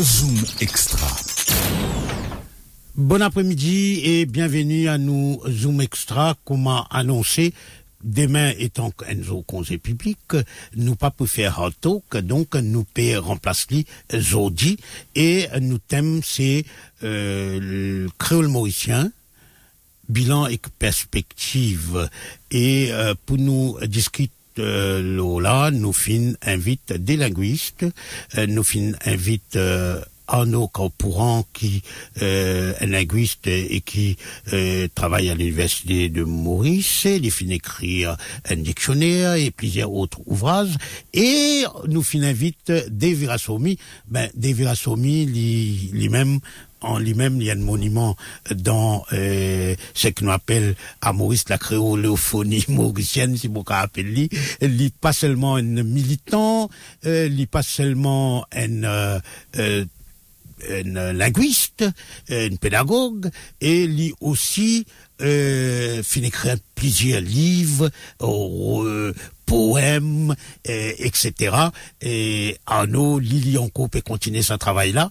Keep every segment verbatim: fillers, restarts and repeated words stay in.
Zoom Extra. Bon après-midi et bienvenue à nous Zoom Extra. Comment annoncer, demain étant un congé public, nous pas pour faire hot talk, donc nous peut remplacer Zodi et nous thème c'est euh, le créole mauricien, bilan et perspective. Et euh, pour nous discuter Euh, là, nous fin invite des linguistes, euh, nous fin invite euh, Arnaud Kaupourant qui euh, est linguiste et qui euh, travaille à l'université de Maurice. Il fin écrire un dictionnaire et plusieurs autres ouvrages. Et nous fin invite Dave Rassoumi. Ben, Dave Rassoumi, lui-même, en lui-même, il y a un monument dans euh, ce que nous appelle à Maurice la créolophonie mauricienne, si vous appelez. Il n'est pas seulement un militant, euh, il n'est pas seulement un, euh, euh, un linguiste, un pédagogue, et il est aussi euh, fin écrire plusieurs livres, euh, poèmes, euh, et cetera. Et Arnaud Lilianco peut continuer son travail-là,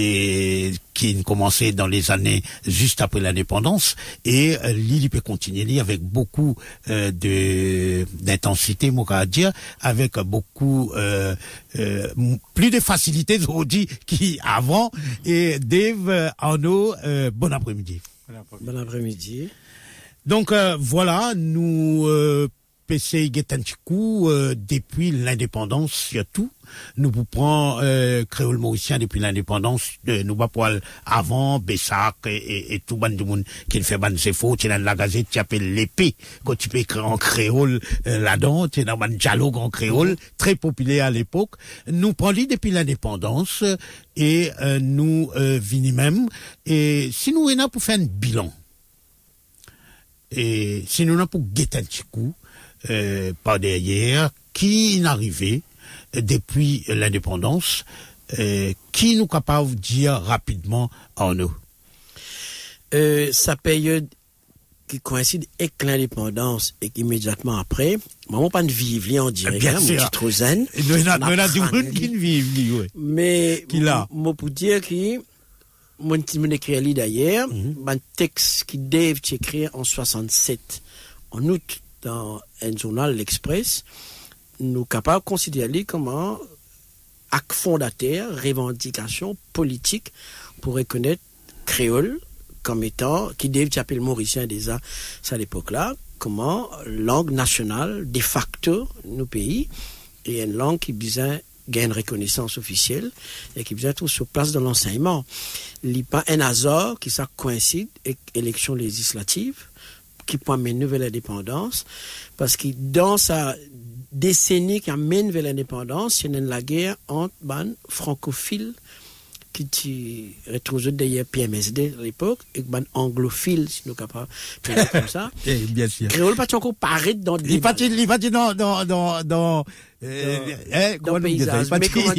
et qui a commencé dans les années juste après l'indépendance, et euh, Lili peut continuer avec beaucoup euh, de d'intensité, moi à dire, avec beaucoup euh, euh, plus de facilité aujourd'hui qu'avant. Et Dave, Arnaud, euh, bon après-midi. Bon après-midi. Donc euh, voilà, nous euh, P C Guetantikou euh, depuis l'indépendance surtout. Nous vous prenons euh, créole mauricien depuis l'indépendance. Euh, nous va pour avant Bessac et, et, et tout ban du monde qui fait ban ses fautes. Tu dans la gazette qui appelle l'épée. Quand tu peux écrire en créole euh, là-dedans, tu dans un dialogue en créole très populaire à l'époque. Nous prenons depuis l'indépendance et euh, nous euh, venons même. Et si nous venons pour faire un bilan. Et si nous avons pour guetter un petit coup, euh, par derrière, qui est arrivé euh, depuis l'indépendance, euh, qui nous capable de dire rapidement en nous? Euh, sa période qui coïncide avec l'indépendance et immédiatement après, maman pas de vivre en direct, bien hein, sûr. mon petit Rosanne. Nous avons du monde qui ne vivent, oui. Mais, qui là? Moi, pour dire que, mon petit mon écrit d'ailleurs, mm-hmm. Un texte qui Dave écrit en soixante-sept, en août, dans un journal, l'Express, nous capables de considérer comment acte fondateur, revendication politique pour reconnaître créole comme étant, qui Dave appelle mauricien déjà, à l'époque-là, comment langue nationale, de facto, nos pays, et une langue qui besoin gagne reconnaissance officielle et qui vient tout sur place dans l'enseignement. Il n'y a pas un hasard qui ça coïncide avec l'élection législative qui prend une nouvelle indépendance parce que dans sa décennie qui amène vers l'indépendance, il y a la guerre entre les francophiles qui tu retrouves d'ailleurs P M S D à l'époque et les anglophiles si nous capables de faire comme ça. Et bien sûr. Créole pas encore paraître dans il pas il pas dans dans dans dans euh, dans paysage. Mais comment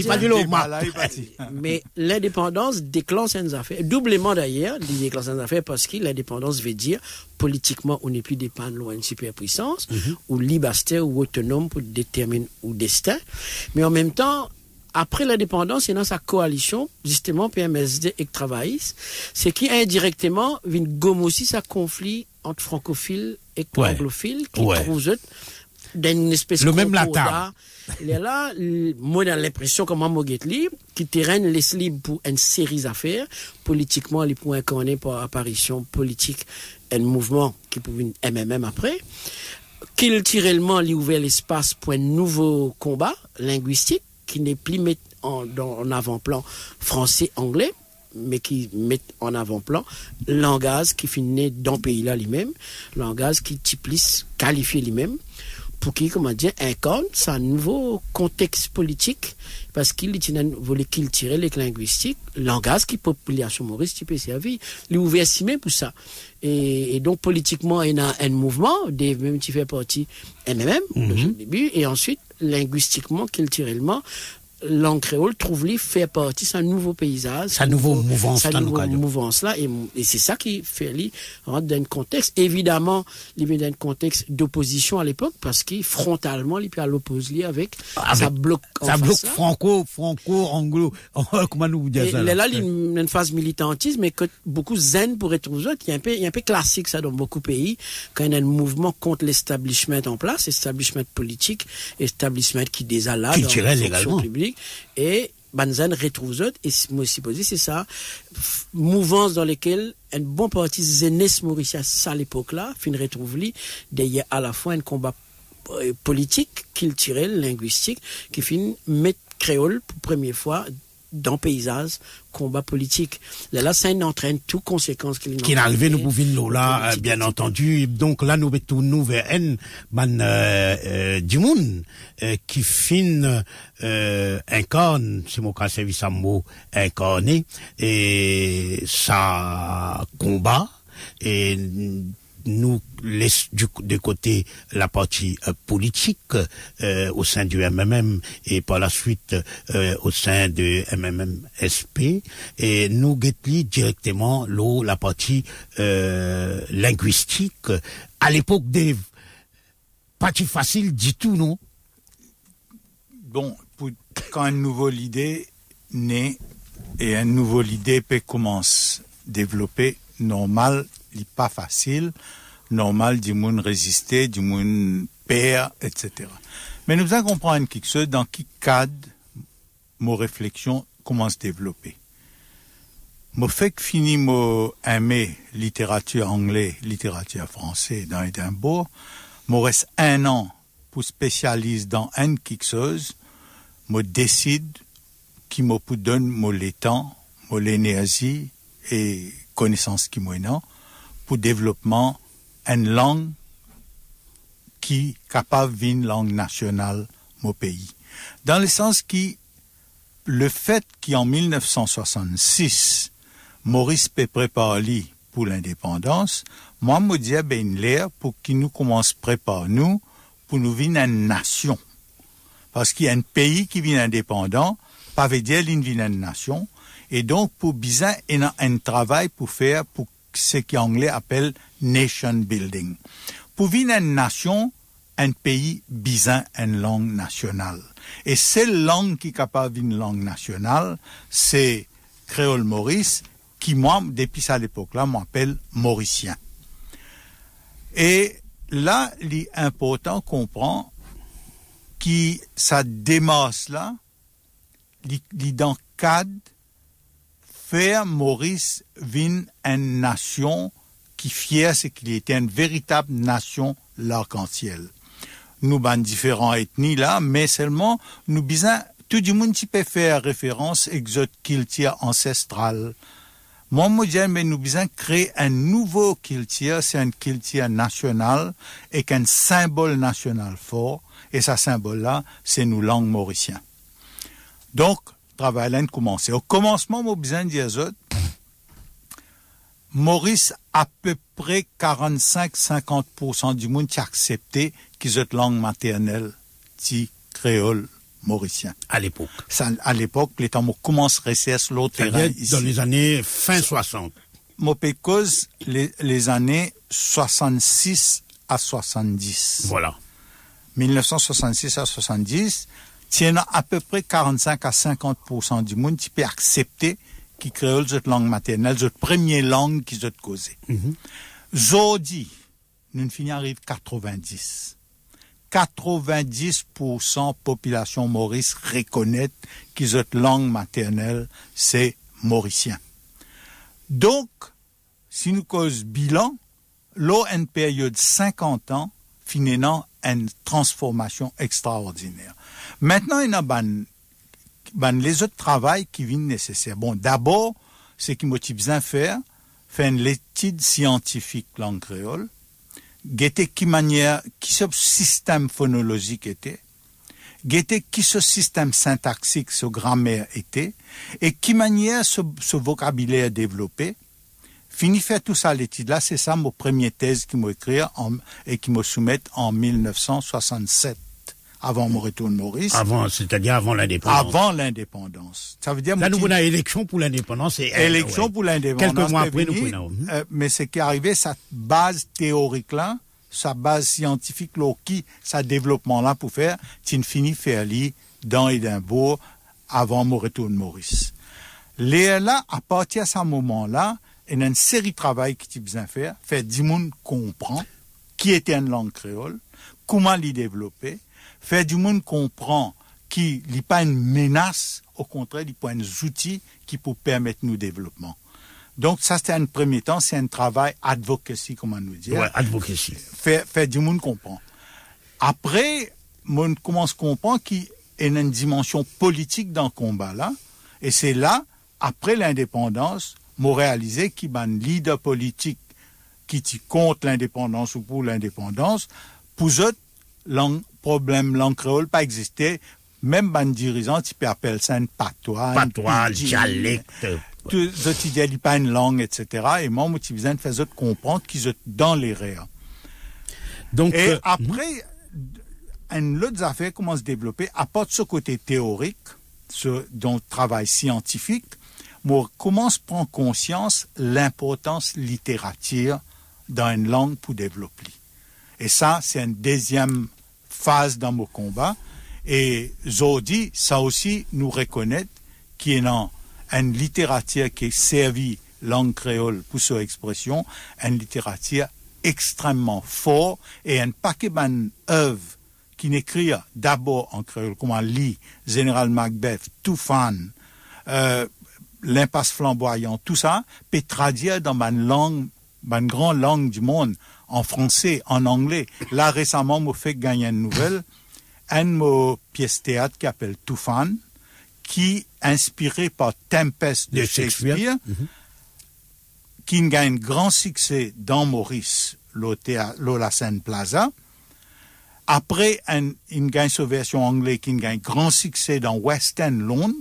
dire, mais l'indépendance déclenche une affaire. Doublement d'ailleurs, il déclenche une affaire parce que l'indépendance veut dire politiquement on n'est plus dépendant d'une superpuissance mm-hmm. ou liberté ou autonome pour déterminer ou destin. Mais en même temps, après l'indépendance, c'est dans sa coalition, justement, P M S D et travaillistes, c'est qui indirectement vient gommer aussi sa conflit entre francophiles et ouais. anglophiles, qui ouais. trouvent d'une espèce de le même latin. Il est là, moi, j'ai l'impression, comme moi, qui terraine les libres pour une série d'affaires, politiquement, les points incarnés par apparition politique, un mouvement qui pouvait une M M M après, culturellement, il ouvert l'espace pour un nouveau combat linguistique, qui n'est plus mis en, en avant-plan français-anglais, mais qui met en avant-plan langage qui finit dans le pays-là lui-même, langage qui typise, qualifie lui-même, pour qu'il, comment dire, incarne un nouveau contexte politique, parce qu'il voulait cultiver les linguistiques, langage qui population Maurice qui peut servir, il ouvert si même pour ça. Et, et donc, politiquement, il y a un mouvement, des, même qui fait partie M M M, mm-hmm. au début, et ensuite, linguistiquement, culturellement, langue créole trouve lui faire partie d'un nouveau paysage, sa nouveau mouvance, sa nouveau mouvance là, et, et c'est ça qui fait lui rentrer dans un contexte. Évidemment, il est dans un contexte d'opposition à l'époque parce qu'il frontalement il peut à l'opposer avec ah, ça bloque, ça bloque franco, franco, anglo, comment nous dire ça? Là, là, il y a une, une phase militantisme, mais que beaucoup zen pourraient trouver autres. Il y a un peu, il y a un peu classique ça dans beaucoup de pays quand il y a un mouvement contre l'establishment en place, establishment politique, establishment qui désala culturel dans la également. Publique, et Banzan retrouve autres, et moi aussi posé, c'est ça, mouvance dans lesquelles un bon parti zenes mauricien à l'époque-là, fin retrouve lui, d'ailleurs à la fois un combat politique, culturel, linguistique, qui finit mettre créole pour première fois dans paysage, combat politique. Là, là, ça entraîne toutes conséquences qu'il qui n'arrivait nous pouvons là, bien entendu. Donc là, nous retournons vers un, man, euh, euh, du monde, euh, qui fin, euh, incarne, c'est mon cas, service à mot, incarné, et ça combat, et nous laisse du, de côté la partie euh, politique euh, au sein du M M M et par la suite euh, au sein de M M M S P et nous guettons directement l'eau la partie euh, linguistique à l'époque des parties faciles du tout non. Bon, pour, quand une nouvelle idée naît et une nouvelle idée peut commencer à développer normal, il n'est pas facile. Normal, du monde résister, du monde perd, et cetera. Mais nous allons comprendre quelque chose dans quel cadre mon réflexion commence à se développer. Mon fait que fini mon aimer littérature anglaise, littérature française dans Édimbourg, me reste un an pour spécialiser dans un quelque chose, me décide qui me donne mon temps, mon l'énergie et connaissance qui m'en pour développement une langue qui est capable d'une langue nationale mon pays. Dans le sens qui, le fait qu'en mille neuf cent soixante-six, Maurice peut préparer pour l'indépendance, moi, me dis, ben, l'air pour qu'il nous commence à préparer nous, pour nous vivre une nation. Parce qu'il y a un pays qui vient indépendant, pas veut dire qu'il vient une nation, et donc, pour bizarre, il y a un travail pour faire pour ce qu'anglais appelle nation building. Pour vivre une nation, un pays bizarre une langue nationale. Et cette langue qui est capable d'une langue nationale, c'est créole maurice, qui moi, depuis à l'époque-là, m'appelle mauricien. Et là, il est important qu'on comprend que ça démasse là, il est dans le cadre faire Maurice vin une nation qui fière, c'est qu'il était une véritable nation l'arc-en-ciel. Nous, ben, différents ethnies là, mais seulement, nous bisons, tout du monde qui peut faire référence exote culture ancestrale. Moi, moi, je dis, mais nous bisons créer un nouveau culture, c'est une culture nationale, et qu'un symbole national fort, et ce symbole-là, c'est nous langues mauriciens. Donc, travail là commencé. Au commencement, moi, besoin de dire Maurice, à peu près quarante-cinq à cinquante pour cent du monde qui a accepté qu'ils ont langue maternelle, qui créole mauricien. À l'époque. Ça, à l'époque, les temps, on commence à rester sur l'autre terrain ici. Dans les années fin soixante. Moi, cause les, les années soixante-six à soixante-dix. Voilà. mille neuf cent soixante-six à soixante-dix, il y a à peu près quarante-cinq à cinquante pour cent du monde qui peut accepter qui créole cette langue maternelle, cette première langue qu'ils ont causée. Mm-hmm. Aujourd'hui, nous finissons arrive quatre-vingt-dix. quatre-vingt-dix pour cent population maurice reconnaît que cette langue maternelle, c'est mauricien. Donc, si nous causons bilan, l'eau une période de cinquante ans, finissant une transformation extraordinaire. Maintenant, il y a ban, ban les autres travaux qui viennent nécessaires. Bon, d'abord, ce qui motive besoin de faire, faire une étude scientifique langue créole, guetter qui manière, qui ce système phonologique était, guetter qui ce système syntaxique, ce grammaire était, et qui manière ce, ce vocabulaire développé. Fini faire tout ça l'étude là, c'est ça mon première thèse qui m'a écrit en, et qui m'a soumettre en mille neuf cent soixante-sept avant mon retour de Maurice. Avant, c'est-à-dire avant l'indépendance. Avant l'indépendance. Ça veut dire... Là, nous avons élection pour l'indépendance. Et élection ouais. pour l'indépendance. Quelques mois après, nous prenons. Euh, mais ce qui est arrivé, sa base théorique-là, sa base scientifique, là, qui, sa développement-là pour faire, tu finis faire li dans Édimbourg avant mon retour de Maurice. Les là, à partir de ce moment-là, il y a une série de travail que tu as besoin de faire, faire du monde comprend qui était une langue créole, comment l'y développer, faire du monde comprend qui n'est pas une menace, au contraire, il pas des outils qui peuvent permettre nous développement. Donc, ça, c'était un premier temps, c'est un travail advocacy, comment nous dire. Ouais, advocacy. Faire, faire du monde comprend. Après, on commence à comprendre qu'il y a une dimension politique dans le combat-là, et c'est là, après l'indépendance, m'a réalisé qu'il y a un leader politique qui dit contre l'indépendance ou pour l'indépendance, pour eux, le problème langue créole pas existé, même un dirigeant qui peut appeler ça une patois, patois, dialecte. Tout autres idées, il pas une langue, et cetera. Et moi, je besoin de faire autres comprendre qu'ils sont dans les réels. Donc, et euh, après, mm-hmm. une autre affaire commence à se développer, à part de ce côté théorique, ce, dont travail scientifique, moi, commence à prendre conscience l'importance littérature dans une langue pour développer. Et ça, c'est une deuxième phase dans mon combat. Et Zodi, ça aussi, nous reconnaît qu'il y a une littérature qui est servie langue créole pour son expression, une littérature extrêmement forte et un paquet d'œuvres qui n'écrit d'abord en créole, comme on lit Général Macbeth, Toufan, euh, L'impasse flamboyant, tout ça, peut traduire dans ma langue, ma grande langue du monde, en français, en anglais. Là, récemment, m'a fait gagner une nouvelle, une pièce théâtre qui s'appelle Toufan, qui, inspirée par Tempest de, de Shakespeare, Shakespeare mm-hmm. qui gagne grand succès dans Maurice, le la Seine Plaza. Après, un, il gagne sa version anglaise qui gagne grand succès dans West End, Londres.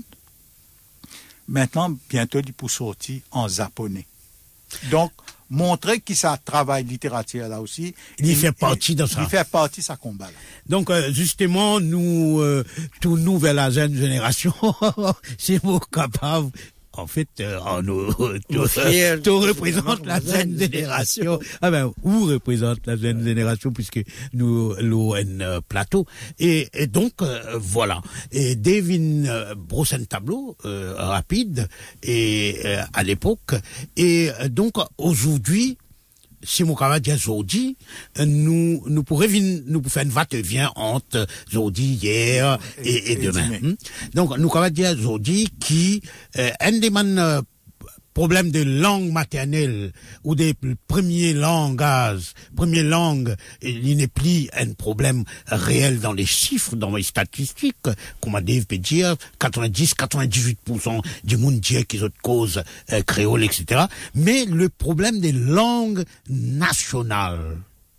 Maintenant, bientôt, il peut sortir en japonais. Donc, montrer qu'il ça travaille littérature là aussi. Il, il fait partie de ça. Il fait partie de sa combat là. Donc, euh, justement, nous, euh, tous nous vers la jeune génération, c'est nous capables. En fait, euh, nous, tout, euh, tout représente la jeune génération. Ah ben, où représente la jeune génération puisque nous, l'O N euh, Plateau. Et, et donc, euh, voilà. Et Devin euh, brosse un tableau euh, rapide et euh, à l'époque. Et euh, donc, aujourd'hui, si mon camarade dit aujourd'hui, nous, nous pourrions nous faire une va-et-vient entre aujourd'hui, hier et, et, et demain. Et donc, nous camarades dit aujourd'hui qui, euh, un des man, euh, problèmes de langue maternelle ou des premiers langages, premières langues, il n'est plus un problème réel dans les chiffres, dans les statistiques, comme Dave peut dire, quatre-vingt-dix à quatre-vingt-dix-huit pour cent du monde dit qu'ils ont cause euh, créole, et cetera. Mais le problème des langues nationales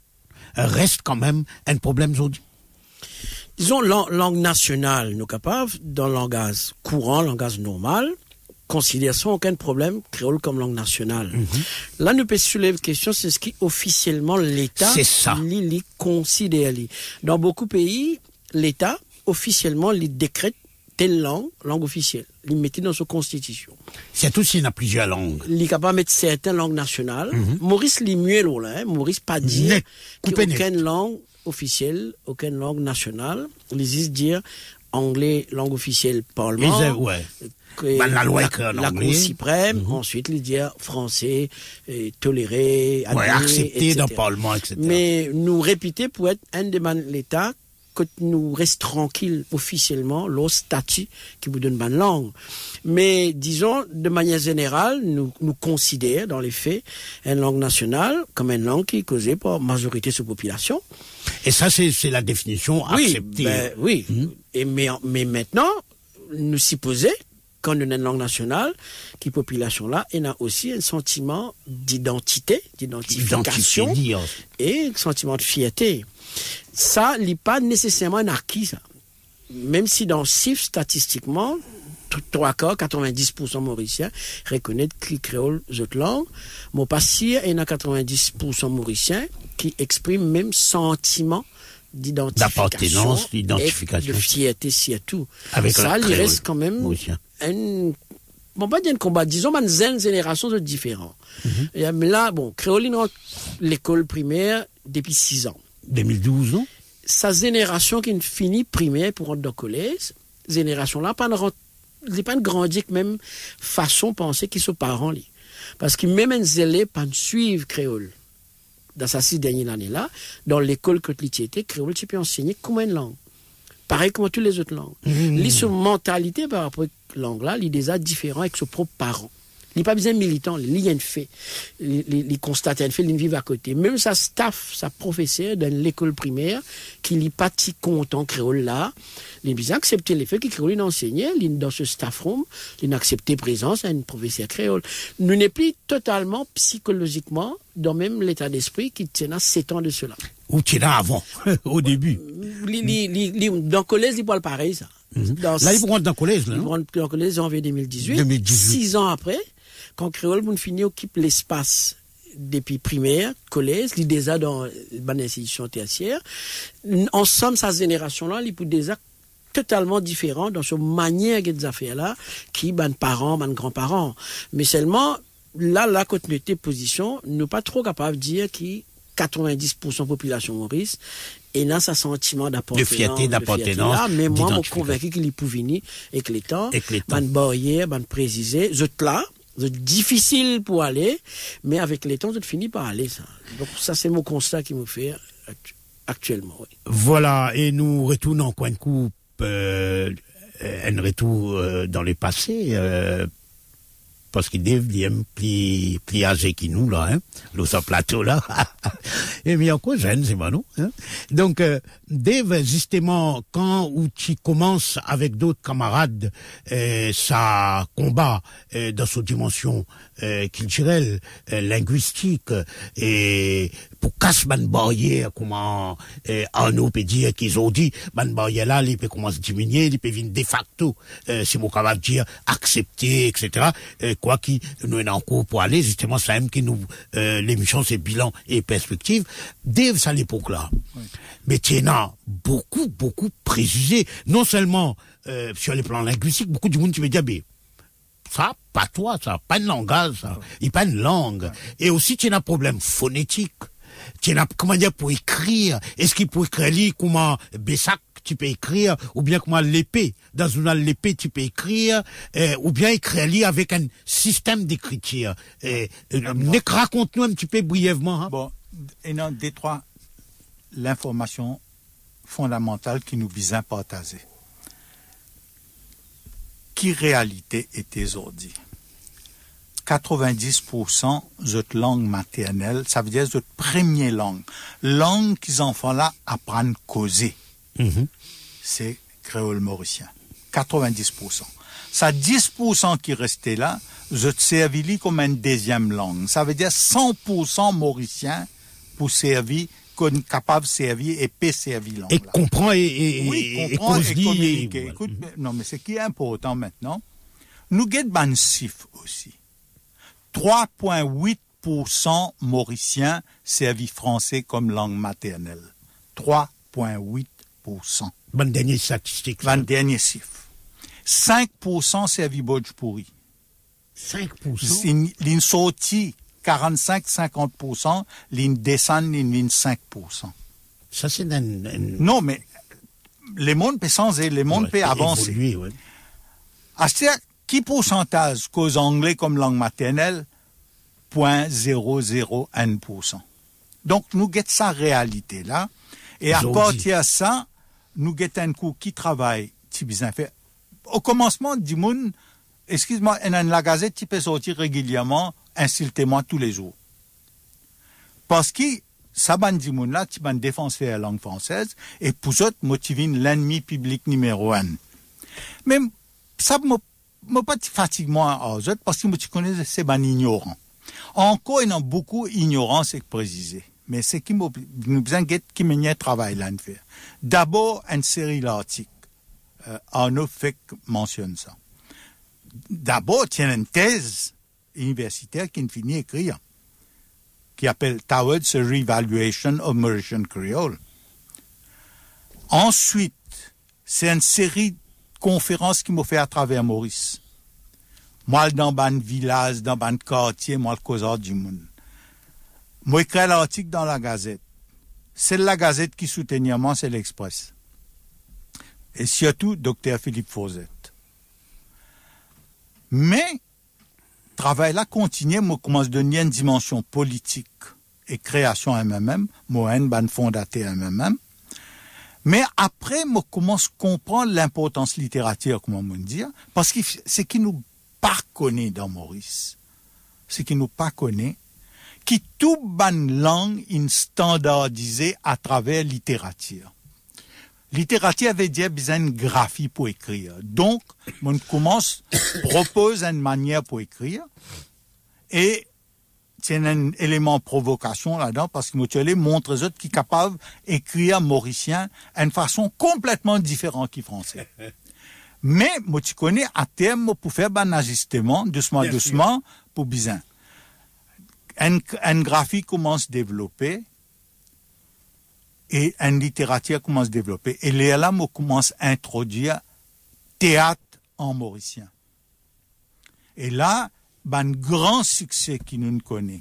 reste quand même un problème aujourd'hui. Disons, langue nationale, nous capables, dans le langage courant, langage normal, considère sans aucun problème créole comme langue nationale. Mm-hmm. Là, nous peut soulever la question, c'est ce qui officiellement l'État les considère. Dans beaucoup de pays, l'État officiellement les décrète telle langue, langue officielle. Il mettait dans sa constitution. C'est aussi il y a plusieurs langues. Il est capable de mettre certaines langues nationales. Mm-hmm. Maurice Limuel, hein, Maurice pas dire qu'aucune langue officielle, aucune langue nationale. Il existe dire anglais, langue officielle, parlement. Mais, ouais. Ben, la loi la, la Cour suprême, mm-hmm. ensuite il dit français, et toléré, admis, ouais, accepté dans le Parlement, et cetera. Mais nous répéter pour être un des l'État que nous reste tranquille officiellement le statut qui vous donne bonne langue. Mais disons de manière générale, nous nous considérons dans les faits une langue nationale comme une langue qui est causée par majorité de sa population. Et ça c'est c'est la définition oui, acceptée. Ben, oui. Mm-hmm. Et mais mais maintenant nous supposons quand on a une langue nationale, qui population là, il y a aussi un sentiment d'identité, d'identification et un sentiment de fierté. Ça, il n'est pas nécessairement un acquis, ça. Même si dans C I F, statistiquement, trois quarts, quatre-vingt-dix pour cent mauriciens reconnaissent que le créole est une langue, mais pas si il y a quatre-vingt-dix pour cent mauriciens qui expriment même sentiment d'identification. D'appartenance, d'identification. De fierté, surtout. Avec ça, il créole. reste quand même Mauricien. un, bon, pas dire un combat, disons, une zen génération de différents. Mm-hmm. Mais là, bon, créole, il rentre l'école primaire depuis six ans. deux mille douze, non? Sa génération qui finit primaire pour rentrer dans le collège, génération-là, pas ne pas grandir même façon de penser qu'ils sont parents. Li. Parce que même un zélé pas suivre créole. Dans sa six dernières années-là, dans l'école que tu étais, créole, tu peux enseigner comme une langue. Pareil comme toutes les autres langues. Mmh. Les son mentalité par rapport à cette langue-là, il est déjà différent avec ses propres parents. Il n'est pas besoin de militant, il y a une fait. Il constate un fait, il vit à côté. Même sa staff, sa professeur dans l'école primaire, qui n'est pas si content créole là, il a besoin d'accepter les faits que créole enseignait, dans ce staff room, il a accepté présence d'un professeur créole. Nous n'est plus totalement psychologiquement dans même l'état d'esprit qui tient à sept ans de cela. Ou tu là avant, au début. Li, li, li, li, dans le collège, il parle pareil, ça. Mm-hmm. Dans là, il rentre dans le collège, là. Il rentre dans le collège en janvier deux mille dix-huit. deux mille dix-huit. Six ans après, quand créole, vous finissez, occupe l'espace depuis primaire, collège, il est déjà dans une institution tertiaire. Ensemble, sa génération-là, il peut déjà totalement différent dans sa manière de faire là, qui, ban parents, ban grands-parents. Mais seulement, là, la continuité de position, nous pas trop capable de dire que quatre-vingt-dix pour cent de la population Maurice et dans ce sentiment d'appartenance. De fierté, d'appartenance. Mais moi, je suis convaincu qu'il peut venir avec les temps, ban barrière, ban préciser, je là, c'est difficile pour aller, mais avec les temps, je finis par aller, ça. Donc, ça, c'est mon constat qui me fait actuellement, oui. Voilà, et nous retournons en coin de coupe, euh, un retour euh, dans le passé, euh, parce qu'il devient plus, plus âgé que nous, là, hein, nous sommes plateau, là. Et mais encore jeune, c'est pas nous, hein. Donc, euh, Dave, justement, quand où tu commences avec d'autres camarades, euh, ça combat euh, dans sa dimension euh, culturelle, euh, linguistique, et pour casser ban barrière, comment euh, Arnaud peut dire qu'ils ont dit, ban barrière là, il peut commencer à diminuer, il peut venir de facto, euh, c'est mon capable de dire, accepter, et cetera. Euh, quoi qu'il nous est en cours pour aller, justement, ça même qui nous, euh, l'émission, c'est bilan et perspective. Dave, ça à l'époque là. Oui. Mais tu en as beaucoup, beaucoup précisé. Non seulement, euh, sur les plans linguistiques, beaucoup de monde qui me dit, mais, ça, pas toi, ça, pas un langage, ça. Il pas une langue. Et aussi, tu as un problème phonétique. Tu as, comment dire, pour écrire. Est-ce qu'il peut écrire, comment, Bessac, tu peux écrire, ou bien comment l'épée, dans une l'épée, tu peux écrire, euh, ou bien écrire avec un système d'écriture. Euh, euh, raconte-nous un petit peu brièvement. Hein. Bon, et non, des trois, l'information fondamentale qui nous vise à partager. Qui réalité était aujourd'hui? quatre-vingt-dix pour cent de notre langue maternelle, ça veut dire notre première langue. Langue qu'ils enfants là apprennent à causer. Mm-hmm. C'est créole mauricien. quatre-vingt-dix pour cent. Ça dix pour cent qui restait là, je te servis comme une deuxième langue. Ça veut dire cent pour cent mauricien pour servir, capable de servir et peut servir langue. Et comprend et, et, oui, et, comprend et, et communique. Et, Écoute, mm-hmm. Non, mais ce qui est important maintenant, nous guettons un chiffre aussi. trois virgule huit pour cent mauriciens servis français comme langue maternelle. trois virgule huit pour cent. Bonne dernière statistique. Bonne dernier chiffre. cinq pour cent servis Bojpuri. cinq pour cent? L'in sorti quarante-cinq à cinquante pour cent, l'in descend l'in vingt-cinq pour cent. Ça, c'est un, un... Non, mais le monde peut changer, le monde ouais, peut avancer. Évoluer, ouais. C'est-à-dire, qui pourcentage cause anglais comme langue maternelle? zéro virgule zéro zéro un pour cent. Donc, nous guettons sa réalité là. Et à partir de ça, nous guettons un coup qui travaille, si bien fait. Au commencement du monde, excuse-moi, dans la gazette, tu peux sortir régulièrement, insultez-moi tous les jours. Parce que, ça ban du monde là, tu vas défoncer la langue française, et pour ça, motiver l'ennemi public numéro un. Mais, ça me, me pas fatigue moi aux autres, parce que tu connais, c'est ban ignorant. Encore, il y a beaucoup d'ignorance et précisé. Mais c'est qui nous besoin qui mène travail là faire. D'abord, une série d'articles. Euh, Arnaud Feck mentionne ça. D'abord, il y a une thèse universitaire qui finit écrire, qui appelle Towards a Revaluation of Mauritian Creole. Ensuite, c'est une série de conférences qui m'a fait à travers Maurice. Moi, dans ban village, dans ban quartier, moi, le causeur du monde. Moi, écrit l'article dans la Gazette. C'est la Gazette qui soutenait moi, c'est l'Express. Et surtout, docteur Philippe Fawzet. Mais, travail là continue, moi, commence à donner une dimension politique et création M M M, moi, une ban fondateur M M M. Mais après, moi, commence à comprendre l'importance littérature, comment on dit, parce que c'est qui nous pas connaît dans Maurice, c'est qui nous pas connaît, qui tout ban langue in standardisée à travers littérature. Littérature veut dire besoin de graphie pour écrire. Donc, on commence, propose une manière pour écrire, et c'est un élément de provocation là-dedans, parce que Moutiolé montre aux autres qui est capable d'écrire mauricien d'une façon complètement différente qu'en français. Mais, moi, tu connais, à terme, pour faire un ajustement, doucement, Bien doucement, sûr. Pour bien. Un, un graphique commence à développer, et une littérature commence à développer. Et là, moi, commence à introduire théâtre en mauricien. Et là, un grand succès qui nous connaît.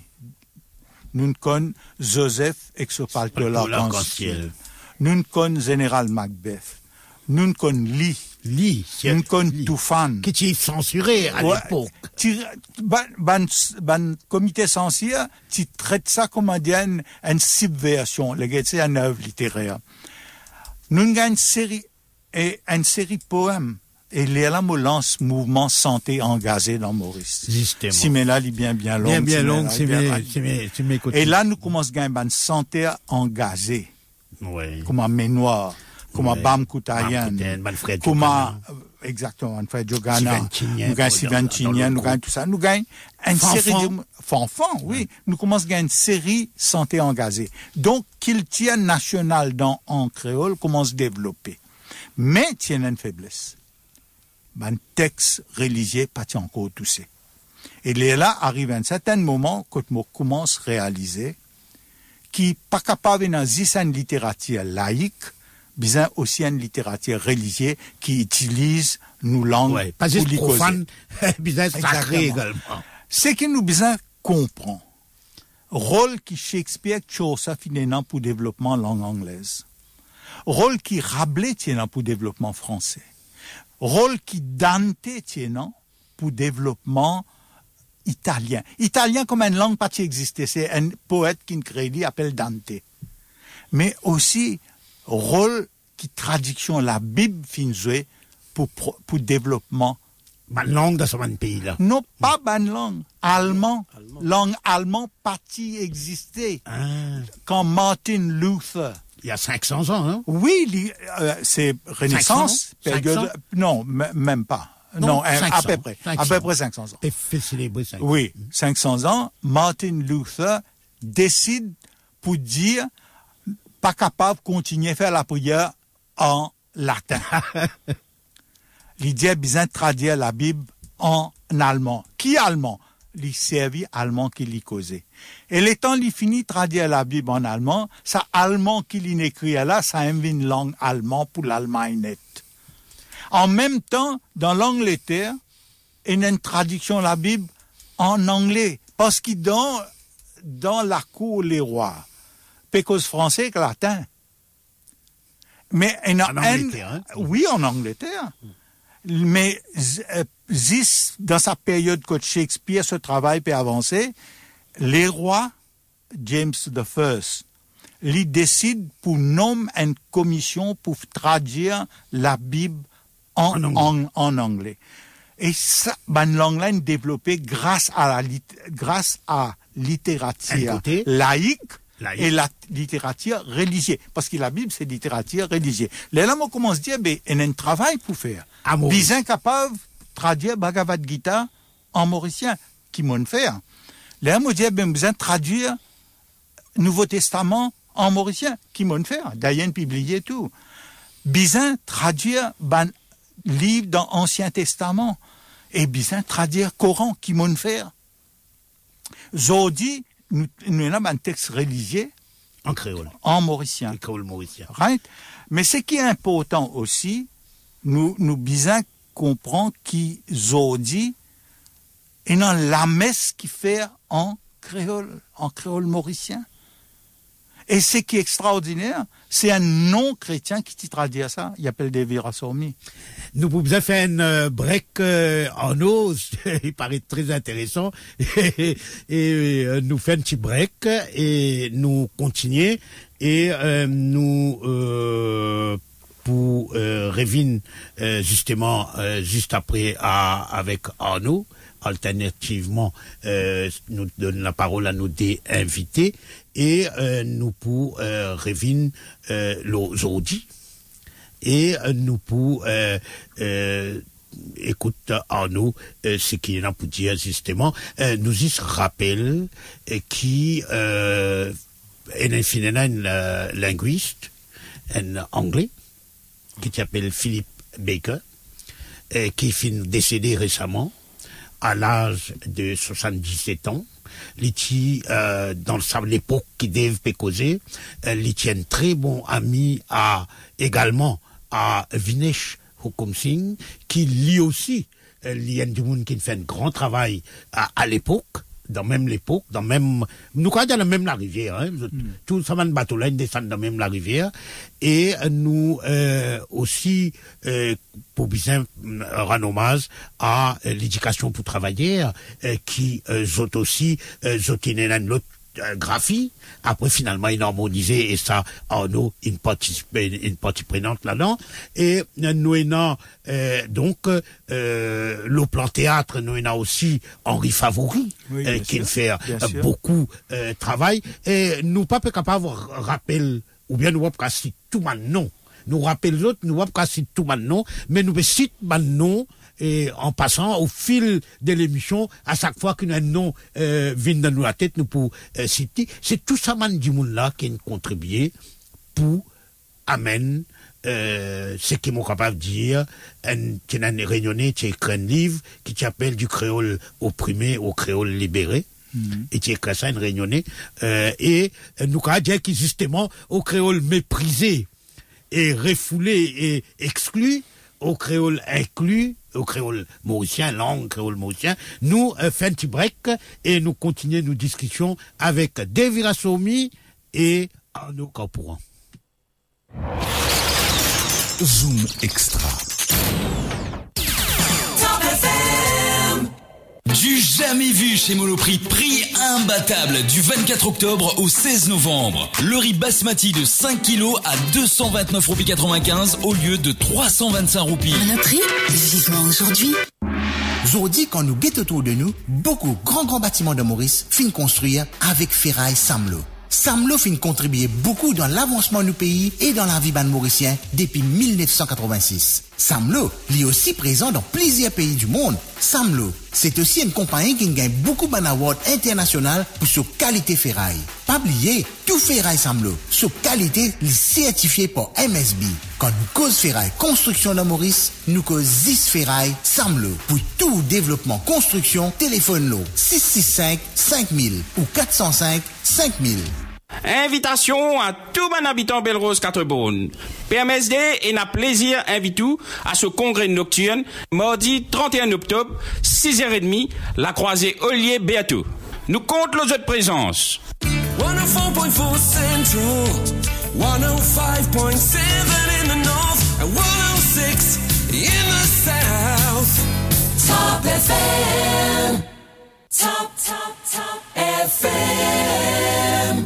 Nous connaissons Joseph Exopalto l'Arc-en-Ciel. Nous connaissons Général Macbeth. Nous connaissons Lee. Lee, nous connaissons Toufan. Qui est censuré à ouais, l'époque. Ben, ben, ben, comité censure, tu traites ça comme une, une subversion, c'est une œuvre littéraire. Nous avons une série, et une série de poèmes. Et là, on lance mouvement santé engagé dans Maurice. Justement. Si mais là, il est bien, bien long. Bien, bien long, c'est mes, c'est mes Et là, nous commençons à gagner une santé engagée. Oui. Comme un Ménoir. Comme un Bam Koutayan. Comme un, exactement, Manfred Jogana. Nous gagnons Sylvain Chignan, nous gagnons tout ça. Nous gagnons une série de, fanfan, oui. Nous commençons à gagner une série santé engagée. Donc, culture nationale dans, en créole commence à développer. Mais, il y a une faiblesse. Un texte religieux pas encore touché. Et là arrive un certain moment quand on commence à réaliser qu'il n'est pas capable d'utiliser une littérature laïque, mais aussi une littérature religieuse qui utilise nos langues ouais, pas juste profane, mais sacré également. C'est que nous besoin comprendre rôle qui Shakespeare chose ça finalement pour développement langue anglaise, rôle qui Rabelais tient pour développement français. Rôle qui Dante tient pour développement italien. Italien comme une langue pas qui existait. C'est un poète qui créé appelle Dante. Mais aussi, rôle qui traduction la Bible fin jouer pour, pour développement. Ma langue dans ce pays-là. Non, pas bonne langue. Allemand. Allemand. Langue allemand pas qui existait. Ah. Quand Martin Luther. Il y a cinq cents ans, hein? Oui, li, euh, c'est Renaissance, période. Non, m- même pas. Non, non à peu près. À peu près cinq cents ans. Et fait célébrer cinq cents. Oui, cinq cents ans. Martin Luther décide pour dire pas capable de continuer à faire la prière en latin. L'idée est bien de traduire la Bible en allemand. Qui allemand? Les servi allemand qui l'y causait. Et les temps il finit traduire la Bible en allemand, ça allemand qui l'y écrit là, ça invente une langue allemande pour l'Allemagne nette. En même temps, dans l'Angleterre, il y a une traduction de la Bible en anglais, parce que dans, dans la cour les rois, pécose français que latin. Mais il y a en Angleterre, un, hein? Oui, en Angleterre. Mais euh, dans sa période que Shakespeare ce travail peut avancer, les rois, James the First, lui décide pour nommer une commission pour traduire la Bible en, en, anglais. En, en anglais. Et ça, ben, l'anglais est développé grâce à la, grâce à littérature laïque. Laïque. Et la littérature religieuse. Parce que la Bible, c'est littérature religieuse. Là, là, on commence à dire, ben, il y a un travail pour faire. Bien capable de traduire Bhagavad Gita en mauricien, qui m'ont fait. Là, on dit, ben, besoin de traduire Nouveau Testament en mauricien, qui m'ont fait. D'ailleurs, publié tout. Besoin de traduire, ben, livre dans l'Ancien Testament. Et besoin de traduire Coran, qui m'ont fait. Aujourd'hui, nous, nous avons un texte religieux En créole. En mauricien. En créole mauricien. Right? Mais ce qui est important aussi, nous, nous besoin comprendre qui Zodi est dans la messe qui fait en créole, en créole mauricien. Et ce qui est extraordinaire, c'est un non-chrétien qui t'y traduit à ça. Il appelle David Rassoumi. Nous pouvons faire un euh, break euh, en eau. Il paraît très intéressant. Et, et euh, nous faisons un petit break et nous continuons. Et euh, nous, euh, pour euh, Révin, euh, justement, euh, juste après, à, avec Arnaud, alternativement, euh, nous donne la parole à nos deux invités et euh, nous pour euh, Révin euh, l'aujourd'hui et euh, nous pour euh, euh, écoute Arnaud euh, ce qu'il a pour dire justement euh, nous y rappelle euh, qui euh, est un, un euh, linguiste un anglais qui s'appelle Philip Baker euh, qui est décédé récemment à l'âge de soixante-dix-sept ans, Liti, euh, dans l'époque qui devait causer, euh, Liti un très bon ami à, également, à Vinesh Hukum Singh, qui lui aussi, euh, il y a du monde qui fait un grand travail à, à l'époque, dans même l'époque, dans même, nous croyons dans la même la rivière, hein, mm. tout ça, man bateau là, ils descendent dans même la rivière, et nous, euh, aussi, euh, pour bien rendre hommage à euh, l'éducation pour travailler, euh, qui, euh, zot aussi, euh, zot l'autre euh, graphie, après finalement ils ont harmonisé et ça Arnaud une partie une partie prenante là-dedans et nous avons euh, donc euh, le plan théâtre nous avons aussi Henri Favori oui, euh, qui fait euh, beaucoup euh, travail et nous pas capable rappel ou bien nous pas citer tout maintenant nous rappelle les autres nous pas citer tout maintenant mais nous citer maintenant et en passant au fil de l'émission, à chaque fois qu'un nom euh, vient dans la tête, nous pour euh, citer, c'est tout ça man du monde là qui a contribué pour amener euh, ce qui m'ont capable de dire, un qui a réunionnais, qui a écrit un livre qui s'appelle du créole opprimé au créole libéré. Mm-hmm. Et qui écrit ça, une réunionnais, euh, et nous avons dit que justement au créole méprisé et refoulé et exclu, au créole inclus, au créole mauricien, langue créole mauricien, nous euh, faisons un petit break et nous continuons nos discussions avec David Rassoumi et Arnaud Campouran. Zoom Extra. Du jamais vu chez Monoprix, prix imbattable du vingt-quatre octobre au seize novembre. Le riz basmati de cinq kilos à deux cent vingt-neuf roupies quatre-vingt-quinze au lieu de trois cent vingt-cinq roupies. Monoprix, vivement aujourd'hui. Aujourd'hui, quand nous guettons autour de nous, beaucoup grands grands bâtiments de Maurice finissent construire avec ferraille Samlo. Samlo fin contribuer beaucoup dans l'avancement du pays et dans la vie ban mauricien depuis mille neuf cent quatre-vingt-six. Samlo, lui aussi présent dans plusieurs pays du monde. Samlo, c'est aussi une compagnie qui gagne beaucoup d'awards internationaux pour sa qualité ferraille. Pas oublier, tout ferraille Samlo, sa qualité est certifiée par M S B. Quand nous cause ferraille construction de Maurice, nous cause dix ferraille Samlo. Pour tout développement construction, téléphone-lo six six cinq cinq mille ou quatre cent cinq cinq mille. Invitation à tout bon habitant Belle-Rose Quatre-Bonnes. P M S D et n'a plaisir invite tout à ce congrès nocturne mardi trente et un octobre, six heures trente, la croisée Ollier Béato. Nous compte les autres présences. cent quatre point quatre Central, cent cinq point sept in the north, and cent six in the south. Top F M. Top, top, top F M.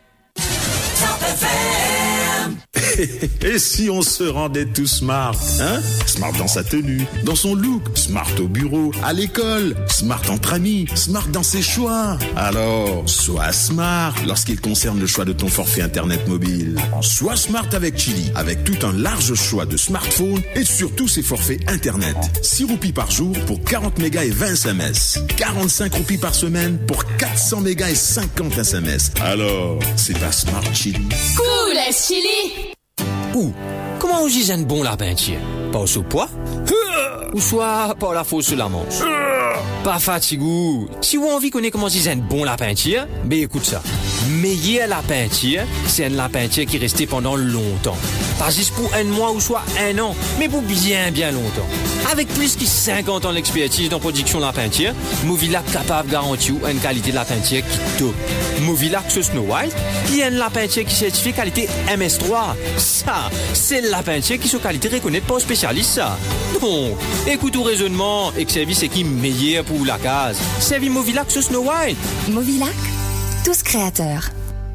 Top F M. Et si on se rendait tout smart, hein? Smart dans sa tenue, dans son look, smart au bureau, à l'école, smart entre amis, smart dans ses choix. Alors, sois smart lorsqu'il concerne le choix de ton forfait internet mobile. Sois smart avec Chili, avec tout un large choix de smartphones et surtout ses forfaits internet. six roupies par jour pour quarante mégas et vingt S M S. quarante-cinq roupies par semaine pour quatre cents mégas et cinquante S M S. Alors, c'est pas smart Chili. Cool, Chili! Ou, comment on gise un bon lapin entier? Pas au sous-poids? Ou soit par la fausse sur la manche? Pas fatigou. Si vous avez envie de connaître comment gise un bon lapin entier, ben écoute ça. meilleur lapin tiers, c'est un lapin tiers qui restait pendant longtemps. Pas juste pour un mois ou soit un an, mais pour bien bien longtemps. Avec plus de cinquante ans d'expertise dans la production lapin tiers, Movilac capable de garantir une qualité de lapin tiers qui top. Movilac sur Snow White, qui est un lapin tiers qui certifié qualité M S trois. Ça, c'est le lapin tiers qui sont qualité reconnue par spécialiste ça. Donc, écoute au raisonnement et que service est qui meilleur pour la case. Servi Movilac sur Snow White. Movilac, tous créateurs.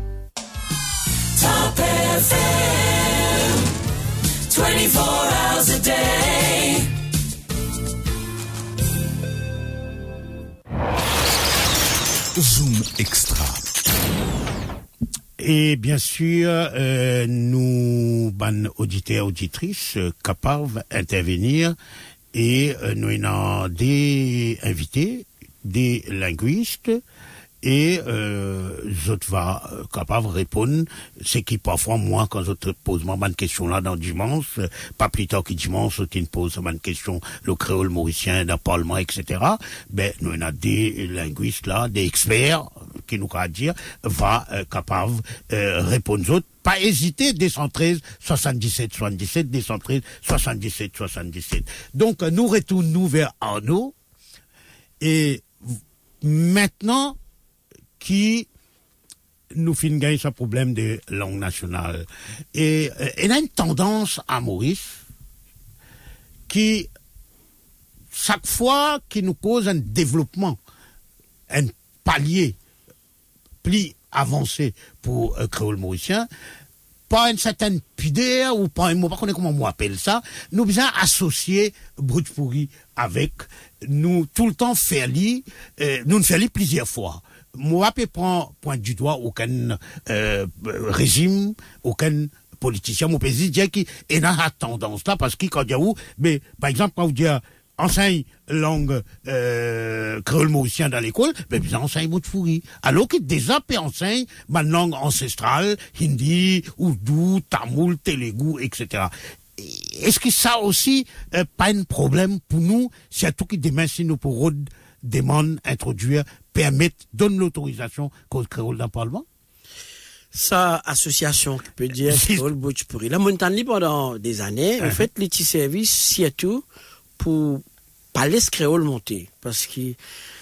Top F M, twenty-four hours a day. Zoom Extra. Et bien sûr, euh, nous, ban auditeurs, auditrices, euh, capables d'intervenir et euh, nous avons des invités, des linguistes et euh, autres va euh, capable de répondre, ce qui parfois moi quand je te pose moi une question là dans dimanche, euh, pas plus tard que dimanche, tu me poses une question le créole mauricien dans le parlement, et cetera. Ben nous avons des linguistes là, des experts qui nous va dire va euh, capable euh, répondre aux autres. Pas hésiter, deux cent treize, soixante-dix-sept, soixante-dix-sept, deux cent treize, soixante-dix-sept, soixante-dix-sept. Donc nous retournons vers Arnaud et maintenant qui nous fait gagner ce problème de langue nationale. Et euh, il y a une tendance à Maurice qui, chaque fois, qui nous cause un développement, un palier plus avancé pour euh, créole mauricien, pas une certaine pudeur ou pas un mot, pas connaître comment on appelle ça, nous besoin associer Bhojpuri avec nous tout le temps faire lire, euh, nous ne faire lire plusieurs fois. Moi, je prends point du doigt aucun euh, régime, aucun politicien, mon pays dire qui est dans cette tendance-là, parce qu'il quand il y a où, mais par exemple, quand vous dites enseigne langue euh, créole mauricien dans l'école, ben vous enseigne Bhojpuri. Alors que déjà peut enseigne ma langue ancestrale, hindi, ourdou, tamoul, télougou, et cetera. Est-ce que ça aussi euh, pas un problème pour nous, surtout que demain si nous pourrons demander, introduire, permettre, donner l'autorisation cause créole dans le Parlement? Ça, association qui peut dire créole Bhojpuri. La montagne pendant des années, uh-huh. en fait, les petits services, surtout pour parler ce créole monter. Parce que,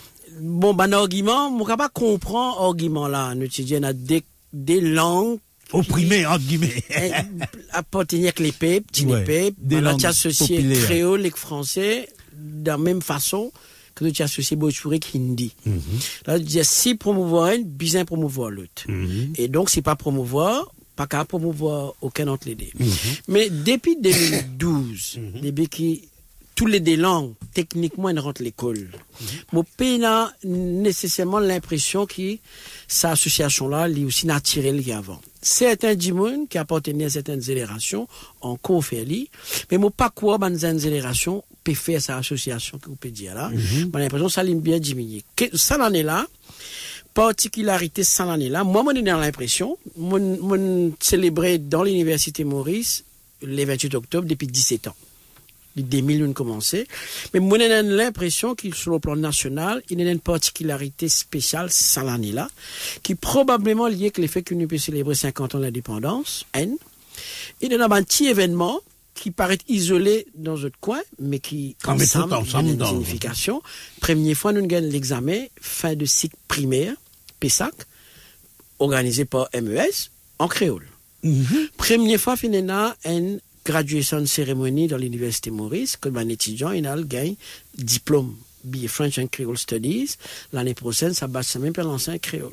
bon, ben, argument, mon capable comprend argument là. Nous étudions des, des langues opprimé entre guillemets appartenir que les peuples, petit ouais, peuples, des langues associé créole et français de la même façon que nous associé Bhojpuri et hindi. Mm-hmm. Là, je dis si promouvoir un, bien promouvoir l'autre. Mm-hmm. Et donc c'est pas promouvoir, pas qu'à promouvoir aucun entre les deux. Mm-hmm. Mais depuis deux mille douze, mm-hmm. depuis qui tous les deux langues techniquement ils rentrent l'école. Mm-hmm. Mon pays a nécessairement l'impression que cette association-là est aussi naturelle qu'avant. Certains dimons qui appartenaient à certaines générations encore fait li, mais moi pas quoi dans une génération peut faire cette association que vous pouvez dire là. Mm-hmm. J'ai l'impression que ça l'a bien diminué. Ça l'année là, particularité ça l'année là, moi j'ai l'impression, mon mon célébré dans l'université Maurice le vingt-huit octobre depuis dix-sept ans. deux mille on commencé, mais moi j'ai l'impression qu'il sur le plan national, il y a une particularité spéciale cette année là, qui probablement liée avec le fait que nous peut célébrer cinquante ans d'indépendance. N. Il y a un petit événement qui paraît isolé dans notre coin, mais qui ensemble, ensemble dans une signification. Première fois, nous gagnons l'examen fin de cycle primaire, P E S A C, organisé par M E S, en créole. Mm-hmm. Première fois, finalement, une graduation cérémonie dans l'université Maurice, que un étudiant, il a gagné diplôme B A French and Creole Studies. L'année prochaine, ça base même pour l'enseigne créole.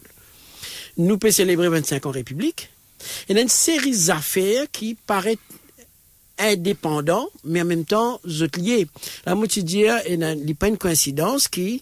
Nous pouvons célébrer vingt-cinq ans République. Il y a une série d'affaires qui paraissent indépendants, mais en même temps, liés. La moitié dire, il n'y a pas une coïncidence qui,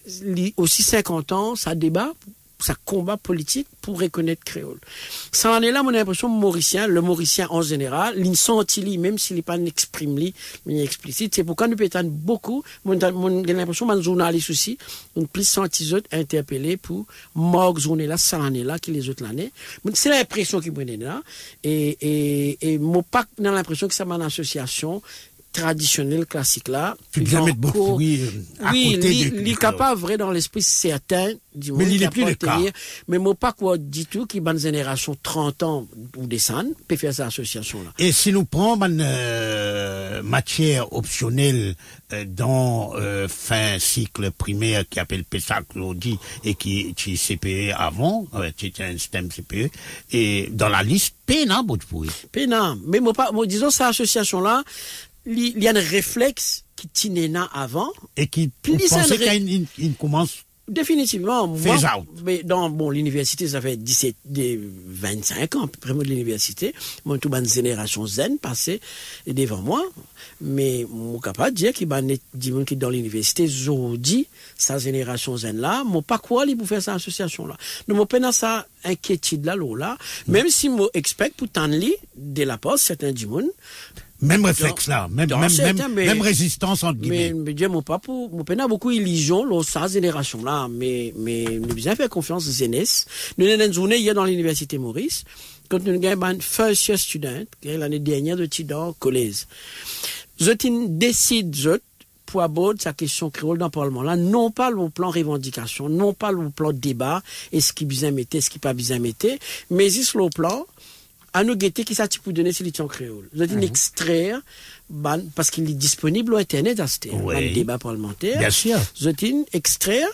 aussi cinquante ans, ça débat, ça combat politique pour reconnaître créole. Ça en est là, mon impression, mauricien, le mauricien en général, l'insentili, même s'il n'est pas exprimé, mais explicite, c'est pourquoi nous pétons beaucoup, mon, mon, j'ai l'impression, mon journaliste aussi, on plus senti autres interpellés pour morgue journée là, ça en est là, qui les autres l'année. C'est l'impression qui me là, et, et, et, mon pas dans l'impression que ça m'a une association traditionnel classique là. Tu viens mettre beaucoup oui, à oui, côté li, de li capable vrai dans l'esprit certain du mais il n'est plus le cas. Mais moi pas quoi du tout qui bonne génération trente ans ou descendre peut faire cette association là. Et si nous prenons une euh, matière optionnelle euh, dans euh, fin cycle primaire qui appelle P E S A C l'audi et qui qui C P E avant, euh, qui était un système C P E et dans la liste Pena Boutpoui. Pena, mais moi pas moi disons cette association là il y a un réflexe qui tinena avant et qui pensait qu'il ré... commence définitivement moi, mais dans bon l'université ça fait dix-sept vingt-cinq ans après moi de l'université moi toute bonne génération zen passé devant moi mais mon capable de dire qu'il va dire qui dans l'université aujourd'hui sa génération zen là moi pas quoi lui pour faire cette association là donc moi peine ça inquiétude là là même si moi expect pour tant li de la poste certains du monde même réflexe là, même, même, certains, même, mais, même résistance entre guillemets. Mais, mais Dieu, mon papa, mon père a beaucoup d'illusions, là, sa génération là, mais, mais, nous bien fait confiance aux jeunesse. Nous avons une journée hier dans l'université Maurice, quand nous avons un first year student, l'année dernière de Tidor, collège. Je décide, je, pour aborder sa question créole dans le Parlement là, non pas le plan revendication, non pas le plan débat, est-ce qu'il bien mettre, est-ce qu'il pas bien mettre, mais juste le plan, à nous guetter qui ça tu peux donner sur l'édition créole. Je dis extraire ban, parce qu'il est disponible au internet à ce oui. débat parlementaire. Bien sûr. Je dis extraire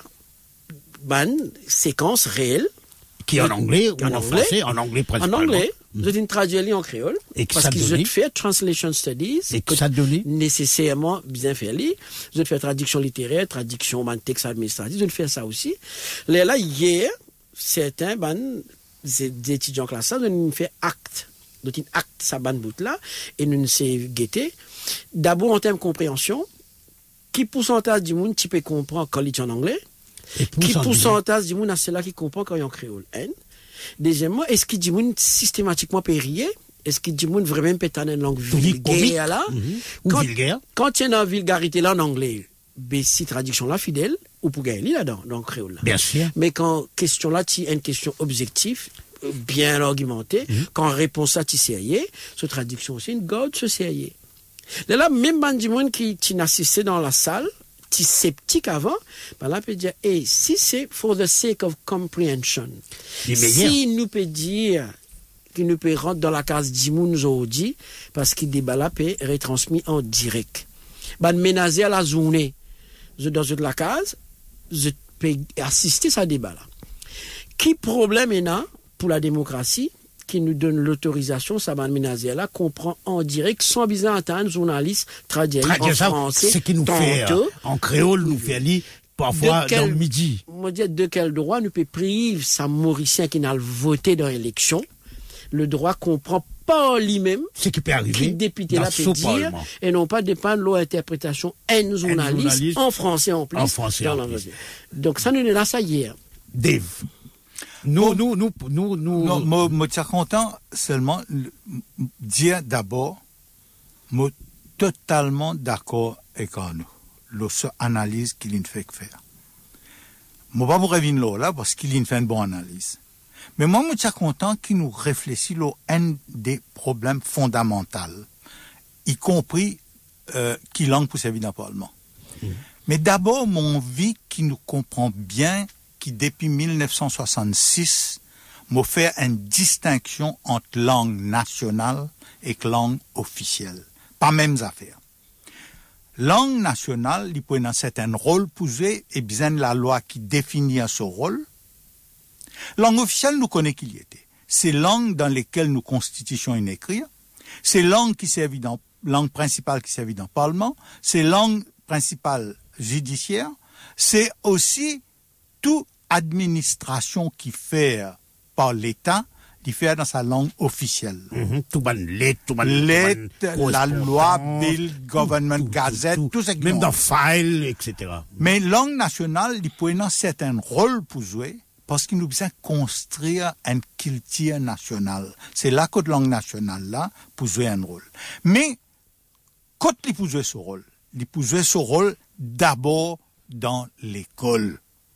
ban séquence réelle qui est en anglais ou en, en français, en anglais principalement. En anglais, mm. je dis traduire en créole et que parce ça que je fais translation studies et que ça donne nécessairement bien fait lire. Je fais traduction littéraire, traduction ban texte administratif, je fais ça aussi. Là là hier certains ban des étudiants classe nous nous fait acte donc une acte ça ban bout là et nous nous c'est guetter d'abord en termes de compréhension qui pourcentage du monde qui peut comprendre quand il est en anglais et qui pourcentage du monde c'est là qui comprend quand il est en créole hein? Deuxièmement est-ce qu'il dit monde systématiquement périer est-ce qu'il dit monde vraiment peut être une langue vulgaire là mm-hmm. ou quand, vulgaire quand il y a une vulgarité là en anglais ben si traduction là fidèle ou pour gagner là-dedans, dans le créole. Là. Bien sûr. Mais quand question là, tu as une question objective, bien argumentée, mm-hmm. quand réponse là, tu sérieux, ce traduction aussi, une god, ce sérieux. Là, là, même ban du monde qui, qui n'assistait dans la salle, tu sceptique avant, ben là, peut dire, hey, si c'est for the sake of comprehension, si nous peut dire, qu'il nous peut rentrer dans la case d'Imoun aujourd'hui, parce qu'il débat là, peut retransmis en direct. Ben, ménager à la journée, je dans la case, je peux assister à ce débat-là. Qui problème est là pour la démocratie qui nous donne l'autorisation, ça va ménager là, comprend en direct, sans besoin d'entendre journaliste traduire en français. Ce qui nous fait, euh, en créole, nous fait lire parfois quel, dans le midi. Moi, dire de quel droit nous peut priver sa Mauricien qui n'a voté dans l'élection, le droit comprend pas lui-même ce qui peut arriver qui député là peut dire et non pas dépendre de l'interprétation un journaliste, journaliste en français en plus en français dans en plus. Donc ça nous est là ça hier Dave nous nous nous nous nous non moi moi suis content seulement dire d'abord moi totalement d'accord avec nous l'autre analyse qu'il a fait faire moi pas pour revenir là parce qu'il a fait une bonne analyse. Mais moi, je suis content qu'il nous réfléchisse sur un des problèmes fondamentaux, y compris euh, qui langue pour servir dans le Parlement. Mmh. Mais d'abord, mon vie qui nous comprend bien, qui depuis mille neuf cent soixante-six, m'a fait une distinction entre langue nationale et langue officielle. Pas mêmes affaires. Langue nationale, il peut y avoir un certain rôle pour jouer, et bien la loi qui définit ce rôle. Langue officielle, nous connaissons qu'il y était. C'est langue dans lesquelles nous constitutions une écrire. C'est langue qui servit dans, langue principale qui servit dans le Parlement. C'est langue principale judiciaire. C'est aussi toute administration qui fait par l'État, qui fait dans sa langue officielle. Mm-hmm. Tout ban lettre, tout ban lettre, la loi, bill, government, tout, gazette, tout, tout, tout ça. Même dans file, et cetera. Mais langue nationale, il peut y avoir un certain rôle pour jouer. Parce qu'il nous besoin construire une culture nationale. C'est là que la langue nationale là pour jouer un rôle. Mais quand il peut jouer ce rôle, il peut jouer ce rôle d'abord dans l'école.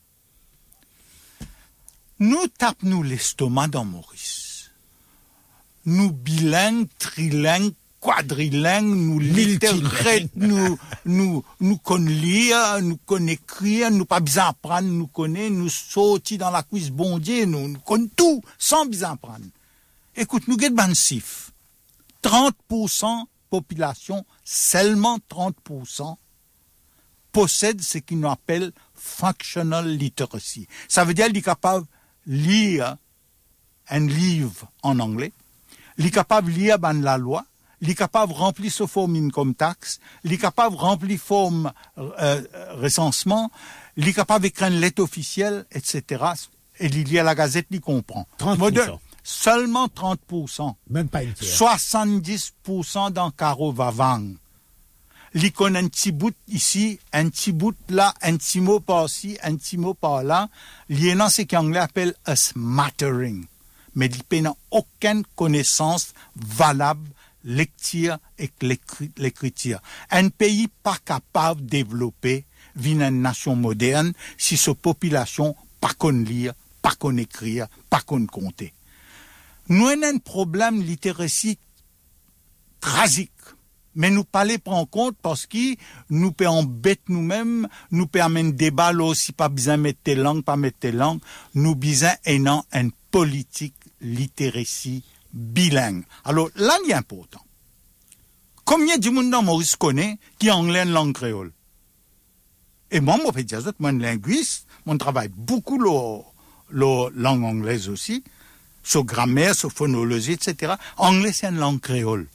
Nous tapons l'estomac dans Maurice. Nous bilingues, trilingues, quadrilingue, nous littérates, nous, nous, nous connaissons lire, nous connaissons écrire, nous pas besoin apprendre, nous connaissons, nous sortir dans la cuisse bon Dieu, nous, nous connaissons tout, sans besoin apprendre. Écoute, nous guettons ban chiffre. trente pour cent population, seulement trente pour cent, possède ce qu'on appelle functional literacy. Ça veut dire qu'il est capable de lire un livre en anglais, il est capable de lire ben, la loi, il est capable de remplir ce forme income tax, il est capable de remplir forme euh, recensement, il est capable d'écrire une lettre officielle, et cetera. Et il lit à la gazette, il comprend. trente pour cent. Moderne, seulement trente pour cent. Même pas une tiers. soixante-dix pour cent dans Caro Vavang. Il connaît un petit bout ici, un petit bout là, un petit mot par-ci, un petit mot par-là. Il y a ce qu'anglais appelle a smattering. Mais il n'a aucune connaissance valable, lecture et l'écriture. Un pays pas capable de développer, vient une nation moderne, si sa population pas connaît lire, pas connaît écrire, pas connaît compter. Nous avons un problème littératie tragique. Mais nous pas les prendre en compte parce que nous peut embêter nous-mêmes, nous peut amener débat là aussi, pas besoin de mettre tes langues, pas mettre tes langues. Nous besoin ayant une politique littératie bilingue. Alors là, il est important. Combien de monde dans Maurice connaît qui est anglais en langue créole? Et moi, moi, je peux dire, moi, je suis linguiste, moi, je travaille beaucoup la langue anglaise aussi, sur grammaire, sur phonologie, et cetera. Anglais, c'est une langue créole.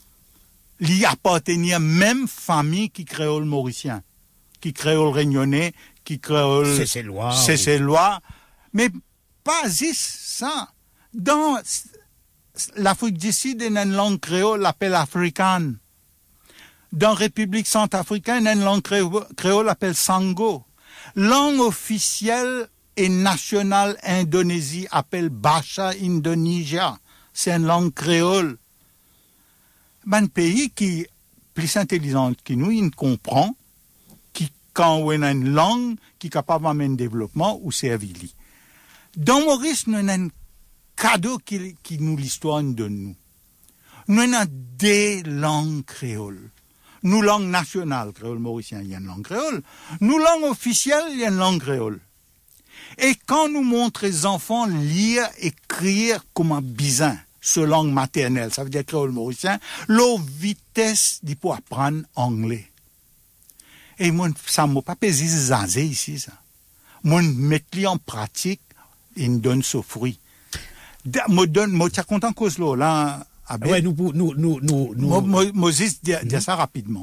Il appartenait à la même famille qui créole mauricien, qui créole réunionnais, qui créole c'est ses lois, c'est ses oui. lois. Mais pas juste ça. Dans l'Afrique du Sud, il y a une langue créole appelée africaine. Dans la République centrafricaine, il y a une langue créole, créole appelée sango. Langue officielle et nationale Indonésie appelle Bahasa Indonesia. C'est une langue créole. Ben, un pays qui est plus intelligent que nous, il comprend qui, quand on a une langue qui est capable d'amener un développement ou servir. Dans Maurice, nous avons un cadeau qui, qui nous l'histoire donne nous. Nous avons des langues créoles. Nous, langue nationale, créole mauricien, il y a une langue créole. Nous, langue officielle, il y a une langue créole. Et quand nous montrons les enfants lire, écrire comme un bisin, ce langue maternelle, ça veut dire créole mauricien, la vitesse d'y pour apprendre anglais. Et moi, ça m'a pas pesé zazé ici, ça. Moi, mettre en pratique, il me donne ce fruit. Moi, donne, moi, tu es content cause là, là, Abel? Ouais, nous, nous, nous, nous, nous. Moses dit, dit ça rapidement.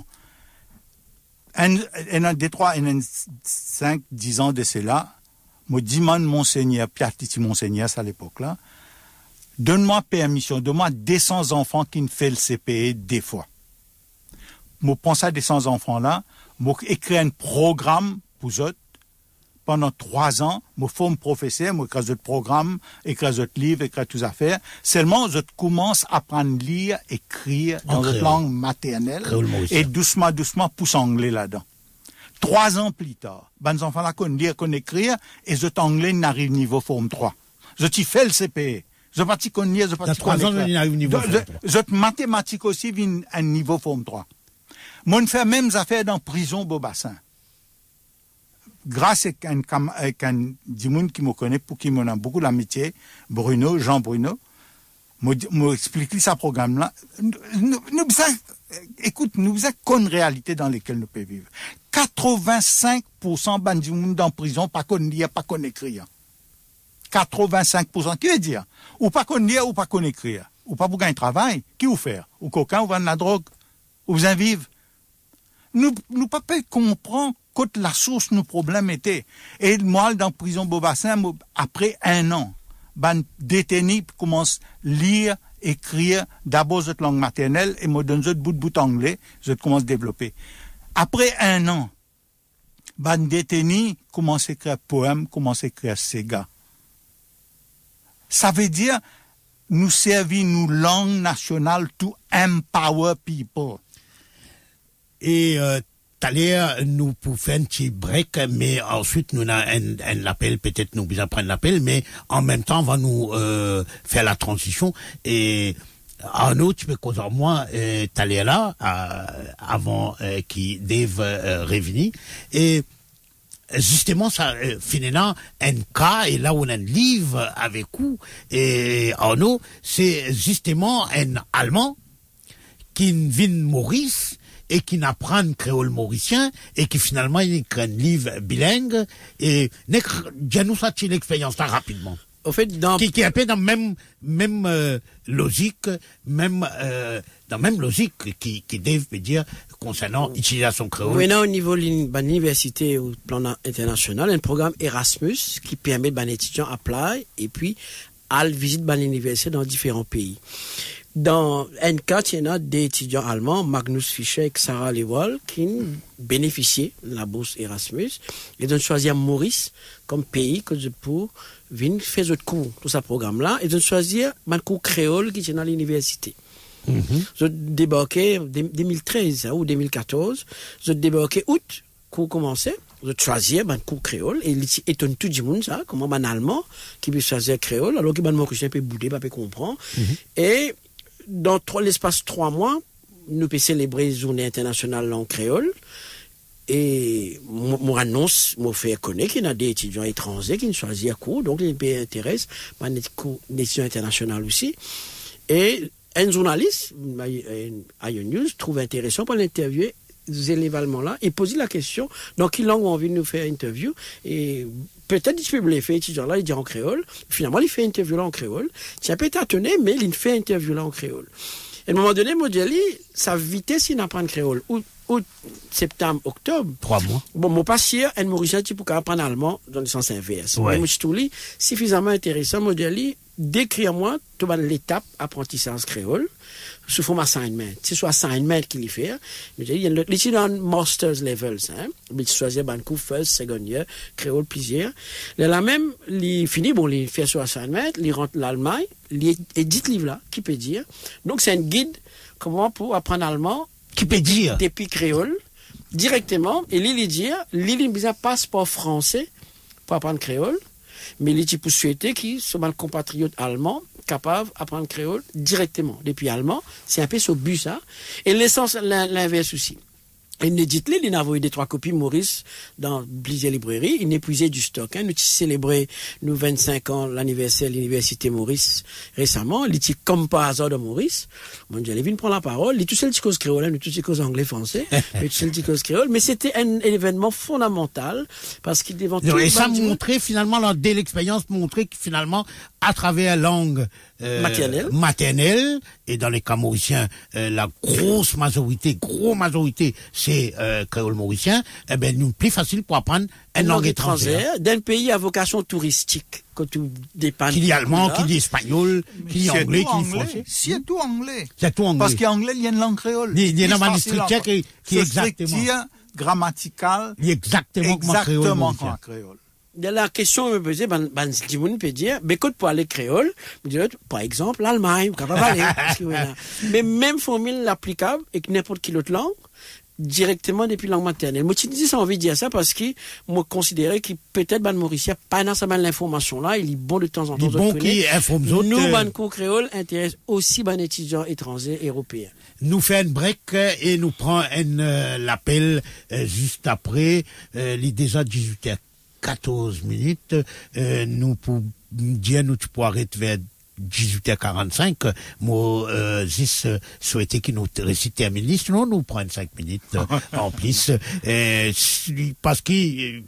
Un, un, un des trois, un, un, cinq, dix ans de cela, moi, demande Monseigneur, Pierre Titi Monseigneur, à l'époque là, donne-moi permission, donne-moi deux cents enfants qui ne fait le C P E des fois. Je pense à deux cents enfants-là, je écris un programme pour eux. Pendant trois ans, je forme professeur, je écris d'autres programmes, écris d'autres livres, écris toutes affaires. Seulement, je commence à apprendre à lire, écrire dans notre langue maternelle. Et doucement, doucement, pousse anglais là-dedans. Trois ans plus tard, ben, les enfants-là connaissent lire, connaissent écrire, et les anglais n'arrivent niveau forme trois. Je t'y fais le C P E. Je ne sais pas si je pas trois ans, je n'arrive niveau forme trois. Je mathématiques aussi, vient à un niveau forme trois. Moi, je fais même affaires dans prison Beaubassin. Grâce à un, avec un dimoun qui me connaît, pour qui m'en a beaucoup d'amitié, Bruno, Jean Bruno, m'a expliqué ce programme-là. Nous, nous, écoute, nous avons qu'une réalité dans laquelle nous pouvons vivre. quatre-vingt-cinq pour cent de dimoun dans prison, pas qu'on lire, pas qu'on écrire. quatre-vingt-cinq pour cent. Qui veut dire? Ou pas qu'on lire, ou pas qu'on écrire. Ou pas pour gagner travail. Qui vous faire? Ou coquin, ou vendre la drogue. Ou vous en vivre. Nous, nous pas comprendre que la source de nos problèmes était. Et moi, dans la prison Beaubassin, après un an, ben, détenu commence à lire, écrire, d'abord cette langue maternelle, et me donne ce bout de bout anglais, je commence à développer. Après un an, ben, détenu commence à écrire poème, commence à écrire Sega. Ça veut dire, nous servir nos langues nationales to empower people. Et, euh, tout à l'heure, nous pouvons faire un petit break, mais ensuite, nous avons un, un appel, peut-être nous besoin prendre l'appel, mais en même temps, on va nous euh, faire la transition. Et Arnaud, tu peux causer moi, euh, t'allais là, euh, avant euh, qui Dave euh, revenu, et justement, ça, euh, finalement, un cas, et là où on a un livre avec vous, et Arnaud, c'est justement un Allemand qui vient de Maurice, et qui n'apprend créole mauricien, et qui finalement, il écrit un livre bilingue, et, dis-nous ça, tu l'expérience là, rapidement. Au fait, dans... Qui, qui est un peu dans même, même, euh, logique, même, euh, dans même logique qui, qui Dave peut dire concernant l'utilisation créole. Maintenant, au niveau de l'université au plan international, un programme Erasmus qui permet aux étudiants apply et puis à visiter l'université dans différents pays. Dans N quatre, il y en a des étudiants allemands, Magnus Fischer et Sarah Lewal, qui bénéficiaient de la bourse Erasmus. Ils ont choisi Maurice comme pays que pour venir faire d'autres cours, tout ce programme-là. Ils ont choisi un cours créole qui est dans l'université. Mm-hmm. Ils ont débarqué en deux mille treize ou deux mille quatorze. Ils ont débarqué août, cours commencé. Ils ont choisi un cours créole. Et ils étonnent tout le monde, ça, comment un Allemand qui peut choisir créole, alors qu'il y a un Mauricien qui peut bouder, pas peut comprendre. Mm-hmm. Et dans l'espace de trois mois, nous pouvons célébrer la journée internationale en créole. Et moi annonce, moi fait connaître qu'il y a des étudiants étrangers qui choisissent un cours, donc ils m'intéressent, mais des cours d'étudiants internationaux aussi. Et un journaliste, Ion News, trouve intéressant pour l'interviewer ces élèves-là et poser la question dans quelle langue on a envie de nous faire interview. Et peut-être qu'il peut faire étudiant là, il dit en créole. Finalement, il fait interview là en créole. Tu as peut-être étonné, mais il fait interview là en créole. Et à un moment donné, moi, je dis, sa vitesse, il n'apprend créole. Août, août, septembre, octobre. Trois mois. Bon, mon patient, un Mauricien, tu peux apprendre allemand dans le sens inverse. Ouais. Mais moi, je trouve suffisamment intéressant, moi, je dis, décrire-moi, toute l'étape apprentissage créole, sous forme assignment. C'est soit assignment qu'il y fait. Je dis, il y a ici dans master's levels, hein. Mais tu choisis, ben, coup, first, second year, créole, plusieurs. Là, même, il finit, bon, il fait sur assignment, il rentre l'Allemagne, il édite livre là, qui peut dire. Donc, c'est un guide, comment pour apprendre allemand. Qui peut dire. Depuis créole, directement, et il lui dit, il a un passeport français pour apprendre créole, mais il dit pour souhaiter qu'ils sont mal compatriotes allemands, capables d'apprendre créole directement. Depuis allemand, c'est un peu ce but, ça. Et l'essence, l'inverse aussi. Il ne dit il a envoyé des trois copies Maurice dans plusieurs librairies, il épuisait du stock. Hein. Nous avons célébré nous vingt-cinq ans l'anniversaire de l'université Maurice récemment, il dit comme par hasard de Maurice. Mon Dieu, il vient prendre la parole, il tout seul dit cause créole, nous tout seul cause anglais français, mais tout seul dit cause créole, mais c'était un événement fondamental parce qu'il devant tout. Et ça montrait finalement, là, dès l'expérience, montrait que finalement, à travers la langue euh, maternelle. maternelle, et dans les cas mauriciens, euh, la grosse majorité, grosse majorité, c'est euh, créole mauricien, eh ben, nous plus facile pour apprendre une, une langue, langue étrangère. étrangère d'un pays à vocation touristique. Quand tu dépannes. Qu'il y a allemand, qu'il y a espagnol, qu'il y a anglais, qu'il y a français. C'est tout anglais. C'est tout anglais. Parce qu'en anglais, il y a une langue créole. Il y a une langue structure qui, qui est exactement. grammatical. Exactement comme exactement comme créole. La question me posait, ben, ben, si vous peut dire, mais écoute, pour aller créole, par exemple, l'Allemagne, capable d'aller. Mais même formule applicable avec n'importe quelle autre langue, directement depuis langue maternelle. Moi, tu dis ça, envie de dire ça parce que moi, considérais que peut-être, ban Mauricien, pas nécessairement l'information là, il est bon de temps en temps. Il est bon qui informe les autres. Nous, ban cours créole, intéresse aussi ban étudiants étrangers européens. Nous fait un break et nous prend un, euh, l'appel, euh, juste après, euh, il est déjà dix-huit heures quatorze minutes, euh, nous, pour dire, nous, tu peux arrêter vers dix-huit heures quarante-cinq, moi, euh, juste euh, souhaiter qu'il nous récite terminé, sinon nous prendre cinq minutes euh, en plus, euh, parce que euh,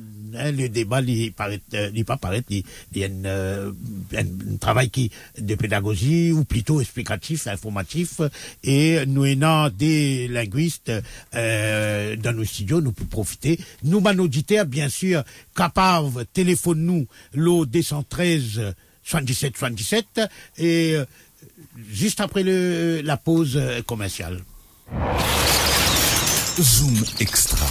le débat, il paraît, euh, il pas paraît, il, il y a une, euh, un, un travail qui de pédagogie ou plutôt explicatif, informatif, et nous ayant des linguistes euh, dans nos studios, nous pouvons profiter. Nous, nos auditeurs, bien sûr, capables, téléphone-nous l'O deux cent treize soixante-dix-sept soixante-dix-sept et euh, juste après le, la pause euh, commerciale. Zoom Extra.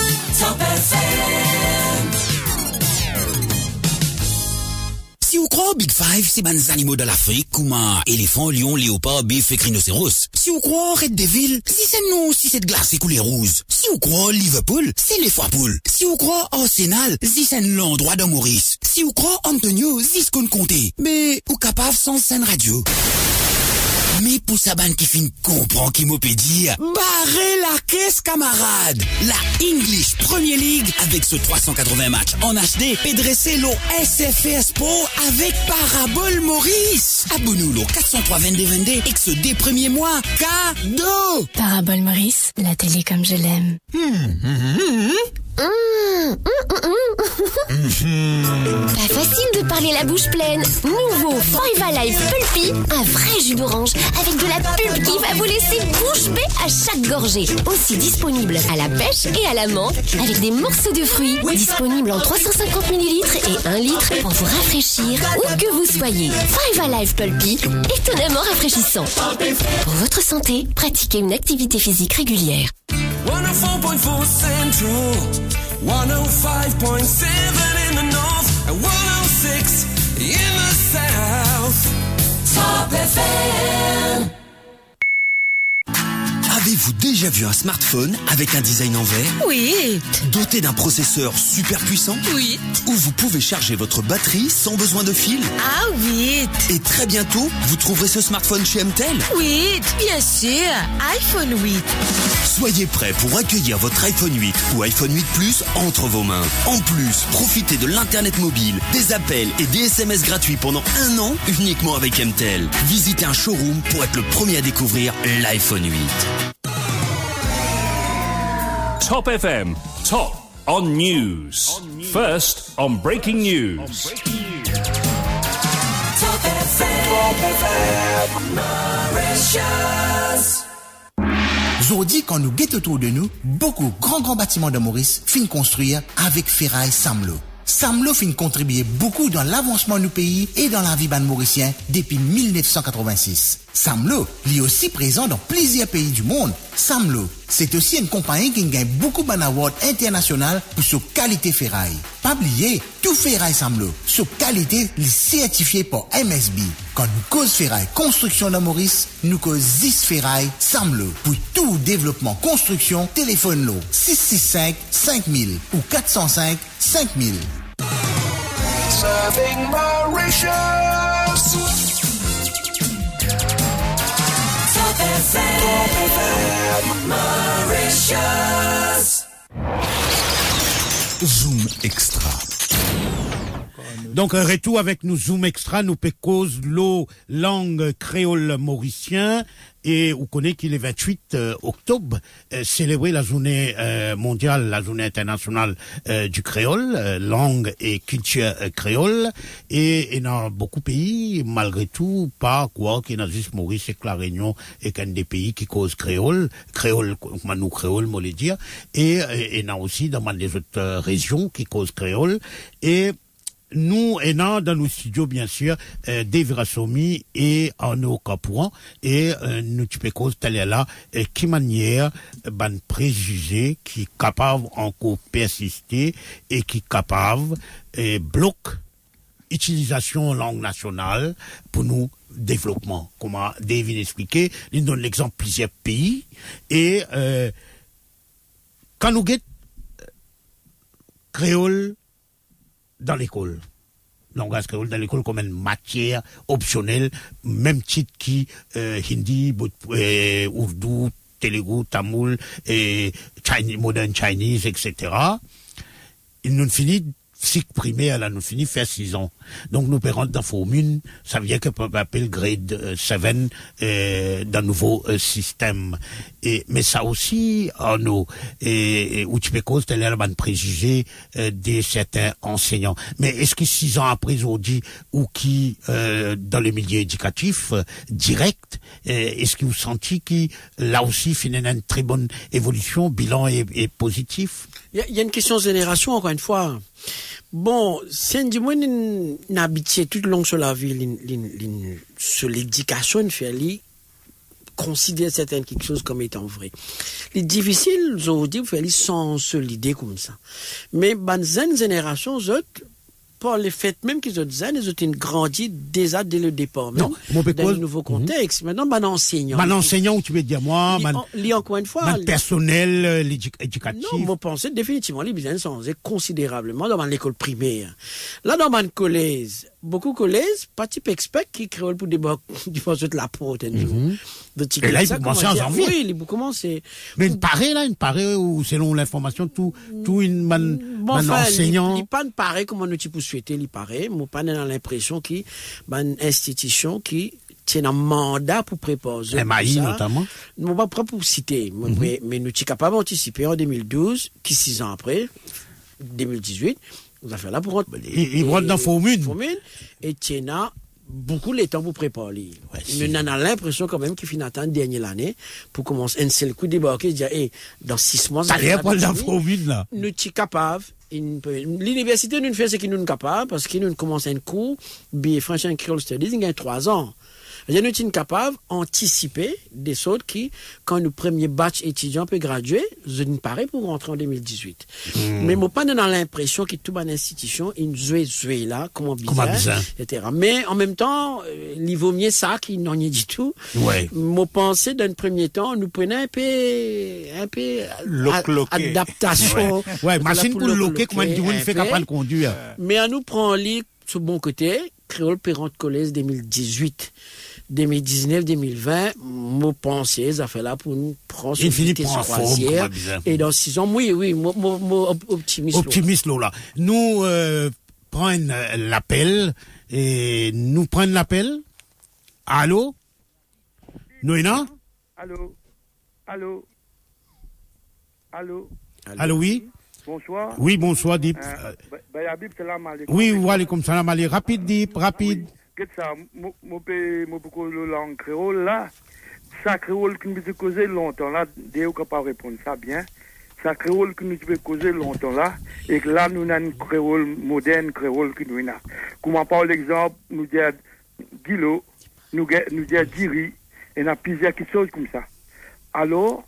Si vous croyez Big Five, c'est ban animaux de l'Afrique, comme éléphant, lion, léopard, bif et rhinocéros. Si vous croyez Red Devil, si c'est non, si c'est de glace et couleur rouge. Si vous croyez Liverpool, c'est les fois poules. Si vous croyez Arsenal, si c'est l'endroit de Maurice. Si vous croyez Antonio, si c'est qu'on comptait. Mais, ou capable sans scène radio. Mais pour sa bande qui fin comprend qui m'a peut dire, barrez la caisse camarade. La English Premier League avec ce trois cent quatre-vingts matchs en H D et dressé l'eau S F S Pro avec Parabole Maurice. Abonnez-vous l'eau quatre cent trois vingt-deux vingt-deux et que ce des premiers mois, cadeau. Parabole Maurice, la télé comme je l'aime. Mmh, mmh, Mmh, mmh, mmh. Pas facile de parler la bouche pleine. Nouveau Five Alive Pulpy, un vrai jus d'orange avec de la pulpe qui va vous laisser bouche bée à chaque gorgée. Aussi disponible à la pêche et à la menthe avec des morceaux de fruits. Disponible en trois cent cinquante millilitres et un litre pour vous rafraîchir où que vous soyez. Five Alive Pulpy, étonnamment rafraîchissant. Pour votre santé, pratiquez une activité physique régulière. one oh four point four Central, one oh five point seven in the north, and one oh six in the south. Top F M. Avez-vous déjà vu un smartphone avec un design en verre? Oui. Doté d'un processeur super puissant? Oui. Où vous pouvez charger votre batterie sans besoin de fil? Ah oui. Et très bientôt, vous trouverez ce smartphone chez M T L? Oui, bien sûr. iPhone huit. Soyez prêts pour accueillir votre iPhone huit ou iPhone huit Plus entre vos mains. En plus, profitez de l'Internet mobile, des appels et des S M S gratuits pendant un an uniquement avec M T L. Visitez un showroom pour être le premier à découvrir l'iPhone huit. Top F M, top on news. First on breaking news. Top F M, Mauritius. Aujourd'hui, quand nous guettons autour de nous, beaucoup grands grands bâtiments de Maurice finissent construire avec ferraille Samlo. Samlo fin contribuer beaucoup dans l'avancement du pays et dans la vie ban mauricien depuis mille neuf cent quatre-vingt-six. Samlo est aussi présent dans plusieurs pays du monde. Samlo, c'est aussi une compagnie qui gagne beaucoup d'awards internationaux pour sa qualité ferraille. Pas oublier, tout ferraille Samlo, sa qualité est certifiée par M S B. Quand nous cause ferraille construction de Maurice, nous cause dix ferraille Samlo. Pour tout développement construction, téléphone l'eau six six cinq cinq mille ou quatre cent cinq cinq mille. Serving Mauritius. Top F M, Mauritius. Zoom Extra. Donc, un retour avec nous, Zoom Extra, nous pécose l'eau langue créole mauricien, et vous connaissez qu'il est vingt-huit euh, octobre, euh, célébrer la journée euh, mondiale, la journée internationale euh, du créole, euh, langue et culture euh, créole, et, et dans beaucoup de pays, malgré tout, pas quoi, qu'il y a juste Maurice et que la Réunion est qu'un des pays qui cause créole, créole, comme nous créole, moi le dire, et, et, et dans aussi dans des autres euh, régions qui causent créole, et nous, et dans nos studios, bien sûr, euh, Dave Rassomi et Arnaud Capouan, et euh, nous, tu peux cause telle là, euh, qui manière, ban préjugé, qui capable encore persister, et qui capable, euh, bloque, utilisation langue nationale, pour nous, développement. Comment Dave vient expliquer, il donne l'exemple plusieurs pays, et, euh, quand nous guettons, créole, dans l'école. Langage créole dans l'école comme une matière optionnelle, même titre qui euh, hindi, euh, Urdu, Telugu, Tamoul, et Chinese, Modern Chinese, et cetera. Il nous finit cycle primaire, là, nous finit faire six ans. Donc, nous pérons dans Formune, ça vient que peut appeler grade euh, sept, euh, d'un nouveau euh, système. Et, mais ça aussi, en nous, et, et, où tu peux cause, tel est le préjugé, euh, de certains enseignants. Mais est-ce que six ans après, aujourd'hui, ou qui, euh, dans le milieu éducatif, euh, direct, euh, est-ce que vous sentez qu'il, là aussi, finit une très bonne évolution, bilan est, est positif? Il y, y a une question de génération, encore une fois. Bon, c'est du moins n'habitué tout le long sur la vie, sur l'éducation, il fait considérer certaines quelque chose comme étant vrai. C'est difficile, aujourd'hui, de faire sans se l'idée comme ça. Mais, dans une génération, autres, par le fait même qu'ils ont dit, ils ont grandi déjà dès le départ. Même, non, mon dans un nouveau contexte. Mm-hmm. Maintenant, ben enseignant. Ben enseignant, où tu veux dire moi, li, man, li encore une fois. Man personnel, l'éducatif. Non, moi pensais définitivement les besoins sont considérablement dans l'école primaire. Là, dans mon collège, beaucoup de collèges, pas type expert qui créent pour débarquer du poste de la porte. Mm-hmm. Et là, il faut commencer en janvier. Oui, il faut commencer. Mais une paraît, là, une paraît, ou selon l'information, tout, tout une man, bon, man enfin, enseignant. Il pas paraît comme on peut souhaiter, il paraît. Moi, pas dans l'impression qu'il y a une institution qui tient un mandat pour préparer. M A I, notamment. Non, pas pour citer, mm-hmm. mais, mais nous sommes capables d'anticiper en deux mille douze, qui six ans après, deux mille dix-huit, nous avons fait là pour rentrer. Ils rentrent dans Formune. Formune, et tiens, beaucoup de temps pour préparer. Ouais, nous avons l'impression quand même qu'il finit attendre dernière année pour commencer un seul coup de débarquer et dire, hey, dans six mois, ça va pas dans Formune, là. Nous sommes capables. L'université nous fait ce qu'il nous est capable parce qu'il nous commence un cours, bien French and Creole Studies, il y a trois ans. Nous sommes capables d'anticiper des choses qui, quand le premier batch étudiant peut graduer, je ne parais pour rentrer en deux mille dix-huit. Mm. Mais moi, pas dans l'impression que toute une institution, il jouait, jouait là, comment bizarre, et cetera. Mais en même temps, il vaut mieux ça qu'il n'en ait du tout. Ouais. Moi, pensais, dans le premier temps, nous prenons un peu, un peu, adaptation. Ouais, ouais machine pour le loquer, comment il fait capable de conduire. Mais à nous prendre lit, sur bon côté, Créole Pérante Collège deux mille dix-huit. deux mille dix-neuf deux mille vingt, moi pensais, ça fait là pour nous prendre sur vitesse croisière. Et dans six ans, oui, oui, moi, moi, moi optimiste. Optimiste, là. Nous, euh, prenons l'appel, et nous prenons l'appel. Allô? Noéna? Allô? Allô? Allô? Allô, oui? Bonsoir. Oui, bonsoir, Dip. Euh, Bayabib, salam alaikum. Oui, wa alaikum salam alaikum. Rapide, Dip, rapide. Qu'est-ce que ça? Moi, je beaucoup de langue créole, là. Ça, créole qui nous a causé longtemps, là. Déo ne pas répondre ça bien. Ça, créole qui nous a causé longtemps, là. Et que là, nous avons une créole moderne, créole qui nous a. Comment par l'exemple, nous disons Guilo, nous disons Diri, et nous avons plusieurs choses comme ça. Alors,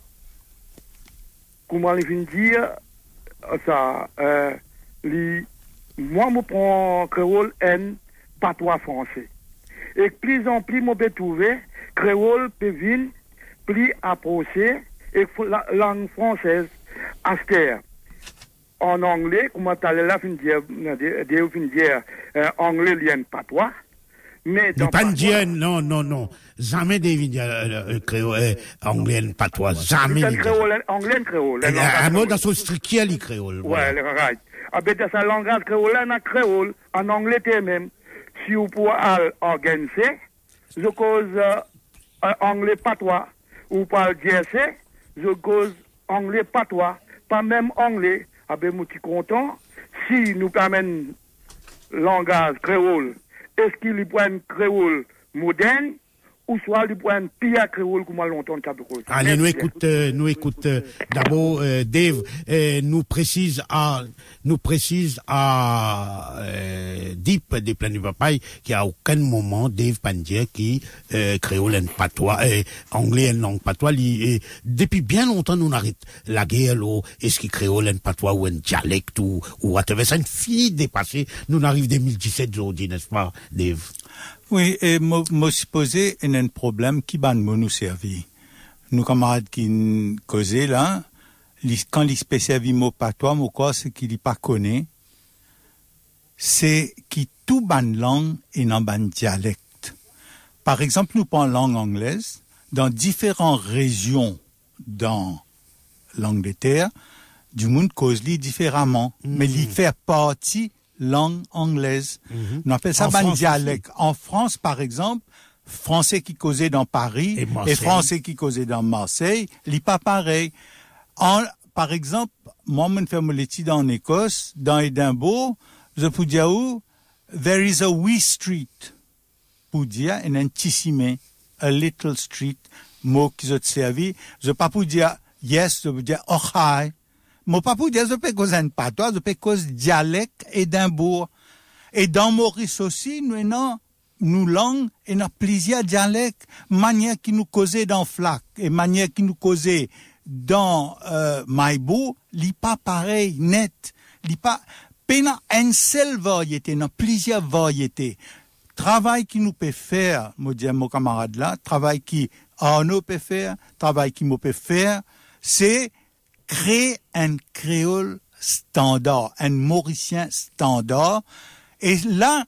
comment les vient dire ça? Euh, les, moi, je prends créole N. Patois français. Et plus en plus, je peux trouver créole peut venir plus approché et la langue française astère. En anglais, comme tu as là, fin dire, dire, anglais, il y a un patois. Mais dans pas dire, non, non, non. Jamais des dire créole, anglais, patois. Jamais. Créole, anglais, créole. Un mot dans son strict, il créole. Ouais, right. Avec sa langage créole, on a créole, en anglais, même. Si vous pouvez organiser, je cause euh, anglais patois, ou pas G S C, je cause anglais patois, pas même anglais, avec moi qui content, si nous permettons langage créole, est-ce qu'il y a un créole moderne, ou soit il y a un pire créole comme longtemps de créole. Allez, nous écoute, euh, nous écoute euh, d'abord euh, Dave, euh, nous précise à, nous précise à euh, Deep des Plaines du Papaye qu'il n'y a aucun moment Dave Pandier qui euh, créole en patois, euh, anglais en langue patois. Li, euh, depuis bien longtemps nous arrête la guerre là, est-ce qu'il créole en patois ou en dialecte ou ou whatever. Ça une fini dépassé. Nous arrive deux mille dix-sept aujourd'hui, n'est-ce pas, Dave? Oui, et moi, moi supposé, il y a un problème qui va nous servir. Nos camarades qui causaient là, quand ils spécialisent mot patois, mot quoi, c'est qu'ils pas connaissent, c'est qui tout ban langue et non ban dialecte. Par exemple, nous prenons langue anglaise, dans différentes régions dans l'Angleterre, du monde cause li différemment, mmh. mais il fait partie langue anglaise. Mm-hmm. On appelle ça un dialecte. Aussi. En France, par exemple, français qui causait dans Paris et, et français qui causait dans Marseille, il n'est pas pareil. En, par exemple, moi, je fais mon étude en Écosse, dans Édimbourg, je peux dire où, there is a wee street. Pour dire, un intissime, a little street, mot qui ont servi. Je ne peux pas dire yes, je peux dire oh hi. Moi, pas pour dire, je peux causer un patois, je peux causer dialecte Édimbourg. Et dans Maurice aussi, nous avons, nous langues, et nous avons plusieurs dialectes, manière qui nous causait dans Flac, et manière qui nous causait dans, euh, Maïbou, n'est pas pareil, net. N'est pas, Pena une seule variété, non, plusieurs variétés. Travail qui nous peut faire, me dit mon camarade là, travail qui Arnaud peut faire, travail qui me peut faire, c'est créer un créole standard, un mauricien standard. Et là,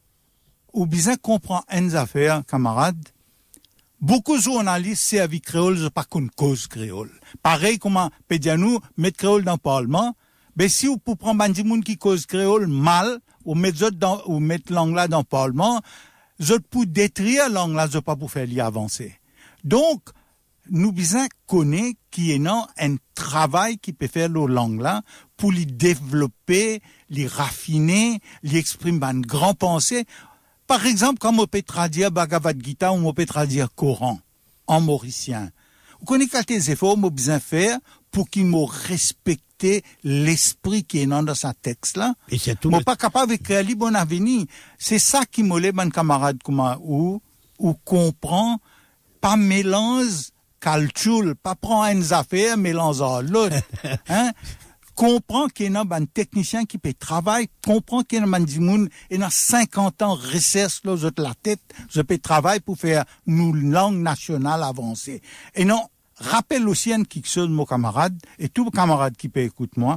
ou bien comprend une affaire, camarade, beaucoup de journalistes servent créole, je pas qu'on cause créole. Pareil, comment, pédianou, mettre créole dans le Parlement, mais si vous pouvez prendre des gens qui causent créole mal, ou mettre dans, ou mettre langue là dans le Parlement, je peux détruire langue là, je pas pour faire l'y avancer. Donc, nous besoin connaître qui est non un travail qui peut faire la langue là pour les développer, les raffiner, les exprimer une grande pensée. Par exemple, quand on peut traduire Bhagavad Gita ou on peut traduire Coran en mauricien. Vous connaissez quels efforts on a besoin de faire pour qu'ils m'ont respecté l'esprit qui est dans ce texte-là. Et c'est tout. Moi, le... pas capable de créer un bon avenir. C'est ça qui m'a mon camarade comme ou ou comprend pas mélange calcul, pas prendre une affaire mélange à l'autre. Hein? Comprend qu'il y a un technicien qui peut travailler, comprend qu'il y a un monde et dans cinquante ans recherche là, je la tête, je peux travailler pour faire nos langues nationales avancer. Et non, rappelle aussi un quelque chose, mon camarade, et tout camarade qui peut écouter moi,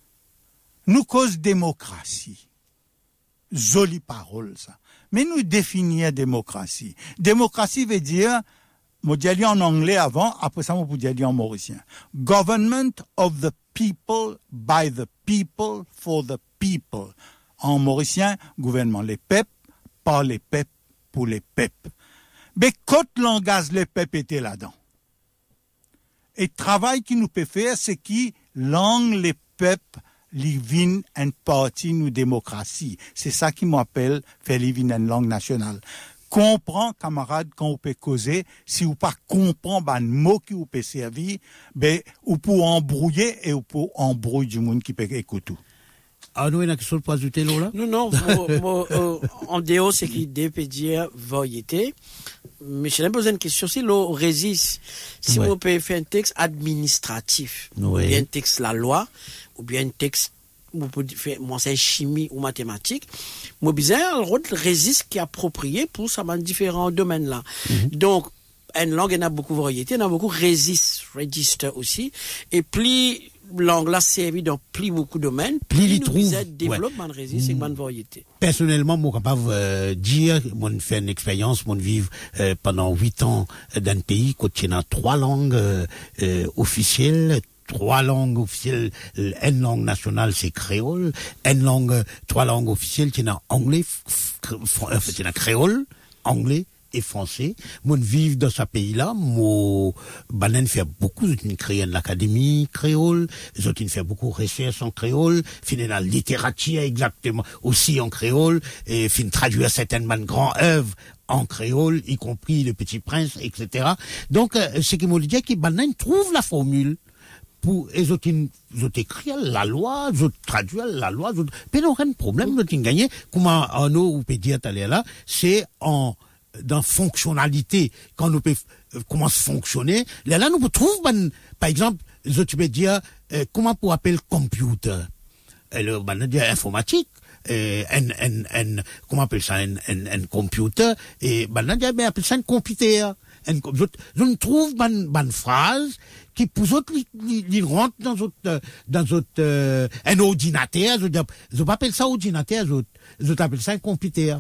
nous cause démocratie. Jolie parole, ça. Mais nous définir démocratie. Démocratie veut dire, moi, j'ai dit en anglais avant, après ça, moi, j'ai dit en mauricien. Government of the people, by the people, for the people. En mauricien, gouvernement les peuples, par les peuples, pour les peuples. Mais quand langage les peuples était là-dedans. Et le travail qui nous peut faire, c'est qui langue les peuples, les vins une partie nous démocratie. C'est ça qui m'appelle faire les vins une langue nationale. Comprends, camarade, quand vous pouvez causer, si vous pas comprend ben mot qui vous peut servir, ben, vous pouvez embrouiller et vous pouvez embrouiller du monde qui peut écouter. Ah, nous, il y a quelque chose pour ajouter, là? Non, non, mo, mo, euh, en déo, c'est qu'il peut dire variété. Mais je n'ai pas une question, si l'on résiste, si ouais. on peut faire un texte administratif, ouais. ou bien un texte la loi, ou bien un texte ou pour faire moi c'est chimie ou mathématiques, moi bizarre le rôle résiste qui est approprié pour ça dans différents domaines là. Mm-hmm. Donc une langue en a beaucoup de variétés, il y en a beaucoup résiste, register aussi, et plus langue là servi dans plus beaucoup de domaines, plus il trouve développement de résiste et bonne variété. Personnellement, moi capable euh, dire, moi fait une expérience, moi vivre euh, pendant huit ans dans un pays qui a trois langues euh, euh, officielles. Trois langues officielles, une langue nationale c'est créole, une langue, trois langues officielles c'est anglais, c'est créole, anglais et français. Moi vivre dans ce pays-là, moi, banen fait beaucoup, j'ai créé une académie créole, j'ai fait beaucoup de recherches en créole, fin la littérature exactement aussi en créole, et fin traduire certaines grandes œuvres en créole, y compris Le Petit Prince, et cetera. Donc, euh, ce qui m'a dit, que banen trouve la formule pour les autres, ils ont écrit la loi, ils ont traduit la loi, ils ont, mais non, rien de problème, ils ont gagné. Comment Arnaud ou peut dire là, c'est en, dans fonctionnalité, quand nous peut, comment se fonctionner. Là, là, nous trouvons, ben, par exemple, ils ont, tu peux dire, euh, comment pour appeler computer? Alors, ben, on dit informatique. Euh, un, un, un, comment on appelle ça, un, un, un computer, et, ben, on dit, ben, appelle ça un computer. Je, je ne trouve une bonne phrase qui pour autres ils rentrent dans autre dans autre euh, un ordinateur. Je je pas appeler ça ordinateur, je je t'appelle ça un computer.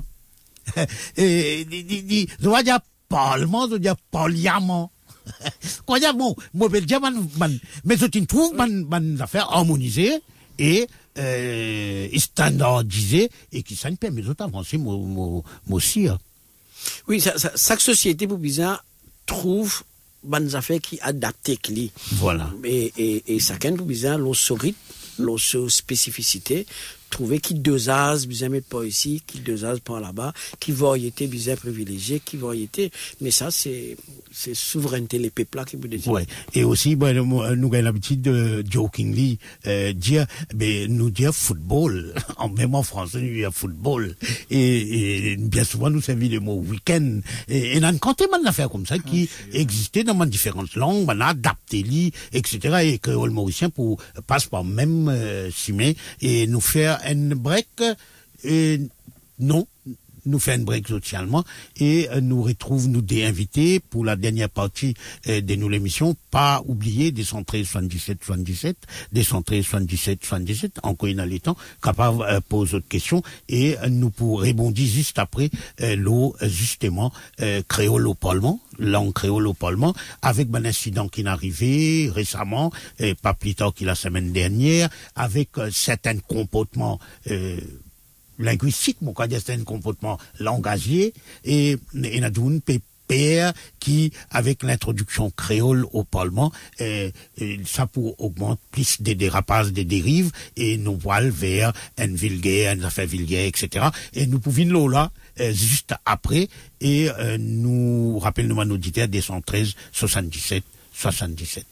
Et je vais dire parlement, je vais dire parliament. Quoi dire bon, moi je vais dire mais je trouve bonne bonne affaire harmonisée et euh, standardisée et qui ça ne permet d'autres avancer moi moi aussi. Oui, ça, ça, chaque société pour bizarre trouve bonnes affaires qui adaptent qui voilà et et et chacun pour bizarre l'eau rythme l'eau spécificité trouver qui dosage bizarre mettre pas ici qui dosage pas là-bas qui variété bizarre privilégiée qui variété mais ça c'est c'est souveraineté les peuples là qui vous dire ouais et aussi ben nous avons l'habitude de jokingly euh, dire ben nous dire football en même en français nous dire football et, et bien souvent nous servir le mot week-end et, et dans quantité d'affaires comme ça qui ah, existaient dans différentes langues on a adapté li etc et que le mauricien pour passe par même euh, simé et nous faire un break, et non, nous fait un break socialement et euh, nous retrouve nous des invités pour la dernière partie euh, de nous l'émission. Pas oublier des cent treize soixante-dix-sept soixante-dix-sept, des cent treize soixante-dix-sept soixante-dix-sept, encore une les temps, capable euh, poser autre question et euh, nous pour rebondir juste après euh, l'eau justement euh, créole au Parlement, langue créole au Parlement, avec un incident qui est arrivé récemment, et pas plus tard que la semaine dernière, avec euh, certains comportements euh, linguistique, mon cas c'est un comportement langagier et et n'a d'une pépère qui avec l'introduction créole au Parlement et, et ça pour augmenter plus des dérapages, des dérives et nous voile vers un vulgaire, une affaire vulgaire, et cetera. Et nous pouvons là euh, juste après et euh, nous rappelons nous nos auditeurs des cent treize soixante-dix-sept soixante-dix-sept.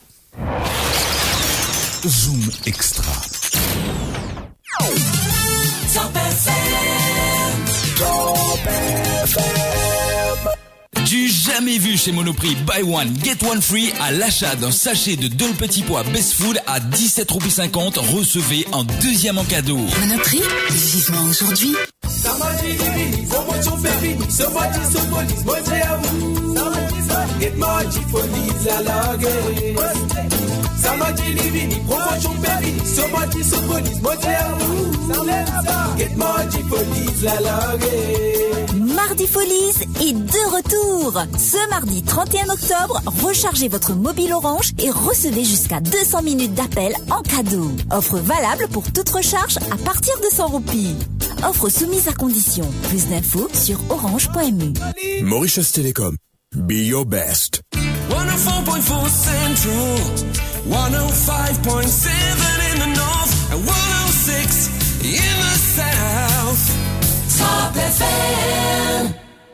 Zoom Extra. Top F M. Top F M. Du jamais vu chez Monoprix, buy one, get one free à l'achat d'un sachet de deux petits pois Best Food à dix-sept roupies cinquante, recevez un deuxième en cadeau. Monoprix, vivement aujourd'hui. Get Margie Police la lague. Samadi Livini, promotion Pevini, Somadi so police, Get Margie Police la lague. Mardi Folies est de retour. Ce mardi trente et un octobre, rechargez votre mobile Orange et recevez jusqu'à deux cents minutes d'appel en cadeau. Offre valable pour toute recharge à partir de cent roupies. Offre soumise à condition. Plus d'infos sur orange point m u. Mauritius Telecom. Be your best. one oh four point four Central, one oh five point seven in the north, and one oh six in the south. Top F M.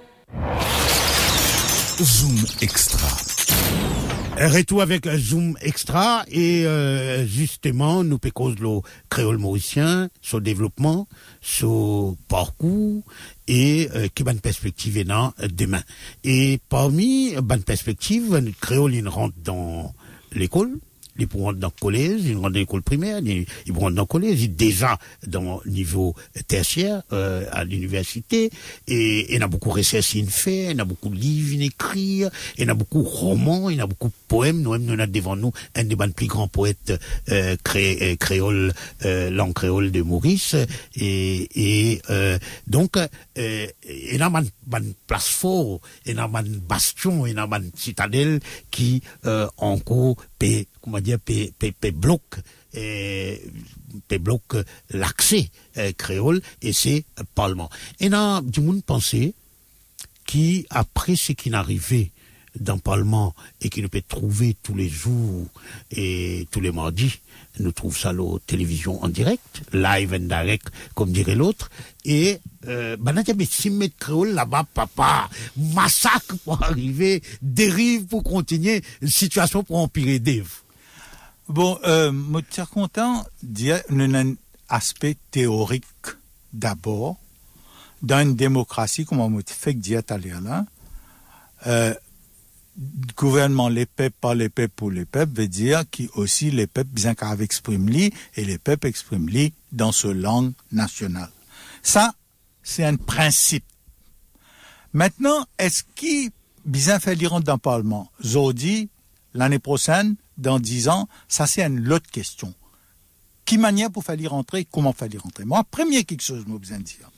Zoom Extra. Retour avec Zoom Extra et euh, justement nous pécons le créole mauricien, son développement, son parcours et euh, qui bonne perspective est dans demain. Et parmi bonne perspective, le créole il rentre dans l'école. Ils pourront dans le collège, ils rentrent dans l'école primaire, ils, ils pourront dans le collège, ils déjà dans le niveau tertiaire, euh, à l'université, et il y a beaucoup de recherches qu'il fait, il y a beaucoup de livres qu'il écrit, il y a beaucoup de romans, il y a beaucoup de poèmes, nous-mêmes, nous avons devant nous un des plus grands poètes, euh, cré, euh, créole, euh, langue créole de Maurice, et, et, euh, donc, euh, il y a une place forte, il y a une bastion, il y a une citadelle qui, euh, encore, paie, comment dire, paie, paie, paie bloque, et, paie bloque l'accès, euh, créole, et c'est euh, Parlement. Et là, du monde pensait, qui, après ce qui est arrivé dans le Parlement, et qui nous peut trouver tous les jours, et tous les mardis, nous trouve ça à la télévision en direct, live and direct, comme dirait l'autre, et, euh, ben, il y a six mètres créole là-bas, papa, massacre pour arriver, dérive pour continuer, situation pour empirer Dave. Bon, euh, je suis content de dire un aspect théorique d'abord, dans une démocratie, comme on fait dire tout à l'heure là, euh, gouvernement les peuples par les peuples pour les peuples veut dire qu'aussi les peuples bien qu'à exprimer et les peuples expriment li dans ce langue nationale. Ça, c'est un principe. Maintenant, est-ce qu'il bien fait lire dans le Parlement? Aujourd'hui, l'année prochaine, dans dix ans, ça c'est une autre question. Qui manière pour faire y rentrer, comment faire y rentrer? Moi, premier quelque chose, je besoin de dire.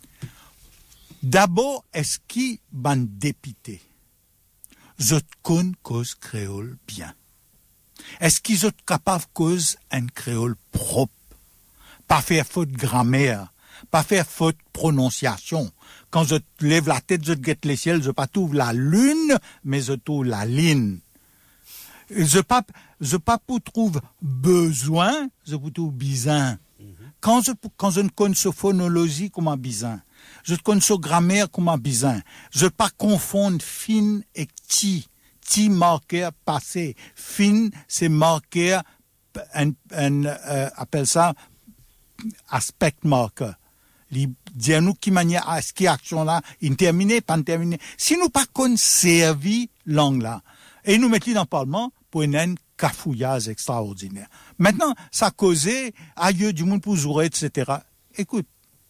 D'abord, est-ce qu'il ban député? Je connais cause créole bien. Est-ce qu'ils sont capables de cause un créole propre? Pas faire faute de grammaire, pas faire faute de prononciation. Quand je lève la tête, je guette les ciels, je pas tout la lune, mais je trouve la ligne. Je pas, je pas pour trouve besoin, je pour trouve besoin. Quand je, quand je ne connais ce phonologie comme un bizin, je connais ce grammaire comme un bizin, je pas confondre fin et ti. Ti marqueur passé. Fin, c'est marqueur, un, un, euh, appelle ça, aspect marqueur. Dis-nous qui manière, à ce qui action là, interminé, pas terminé. Si nous pas conservi langue là, et nous mettons dans le Parlement pour un cafouillage extraordinaire. Maintenant, ça causait aïeux du monde pour jouer, et cetera. écoute,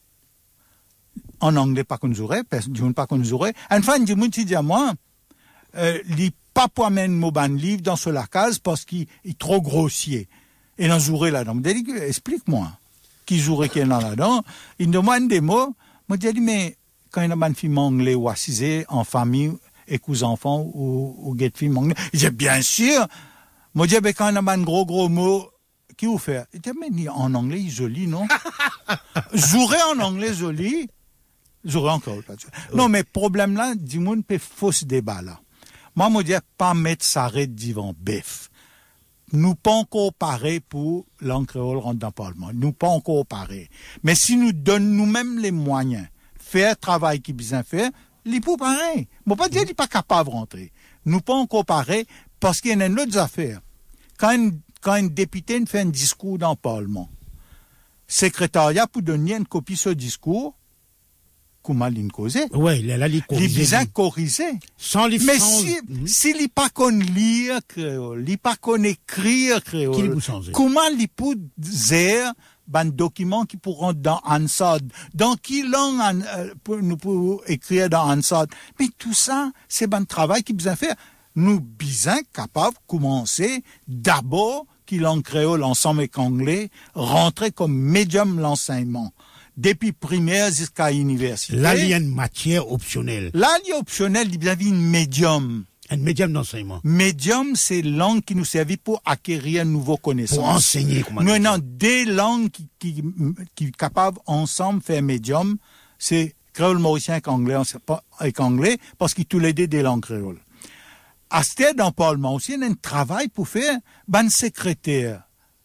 en anglais, pas qu'on nous aurait, pas qu'on nous aurait. Une fois, il dit à moi, euh, il pas pour mettre mon ban livre dans ce la case parce qu'il est trop grossier. Et dans jouerait là-dedans. Je dis, explique-moi. Qui jouerait qu'il y a là-dedans? Il me demande des mots. Je dis, mais quand il y a un film anglais ou assisé en famille, et enfants ou, ou get film anglais, il dit, bien sûr. Je dis, mais quand il y a un gros, gros mot, qui vous fait? Il dit, mais en anglais, il est joli, non? Jouerait en anglais joli. Jouerais encore. Non, mais problème là, du monde peut fausse débat là. Moi, je dis, pas mettre ça arrête devant bœuf. Nous pas encore pareil pour langue créole rentre dans le Parlement. Nous pas encore pareil. Mais si nous donnons nous-mêmes les moyens, faire le travail qui bien fait, il pour pareil. Bon, pas dire qu'il n'est pas capable de rentrer. Nous pas encore pareil parce qu'il y a une autre affaire. Quand une, quand un député fait un discours dans le Parlement, secrétariat pour donner une copie de ce discours, comment l'in causé? Oui, il a l'y corrigé. Il bien corrigé. Sans les Mais sans... si, mm-hmm. s'il n'est pas qu'on lire créole, il pas qu'on écrire créole, comment il peut dire un document qui pourront dans Hansard? Dans quelle langue euh, nous pouvons écrire dans Hansard? Mais tout ça, c'est un travail qui besoin faire. Nous besoin capables de commencer d'abord qu'il langue créole ensemble avec anglais, rentrer comme médium l'enseignement. Depuis primaire jusqu'à l'université. Là, il y a une matière optionnelle. Là, il y a optionnel, il y a une médium. Un médium d'enseignement. Médium, c'est langue qui nous servit pour acquérir de nouvelles connaissances. Pour enseigner, comment dire. Nous avons des langues qui, qui, qui sont capables ensemble de faire médium. C'est créole mauricien avec anglais, avec anglais, parce qu'ils tous les deux des langues créoles. À ce stade, dans le Parlement aussi, il y a un travail pour faire, ben, secrétaire,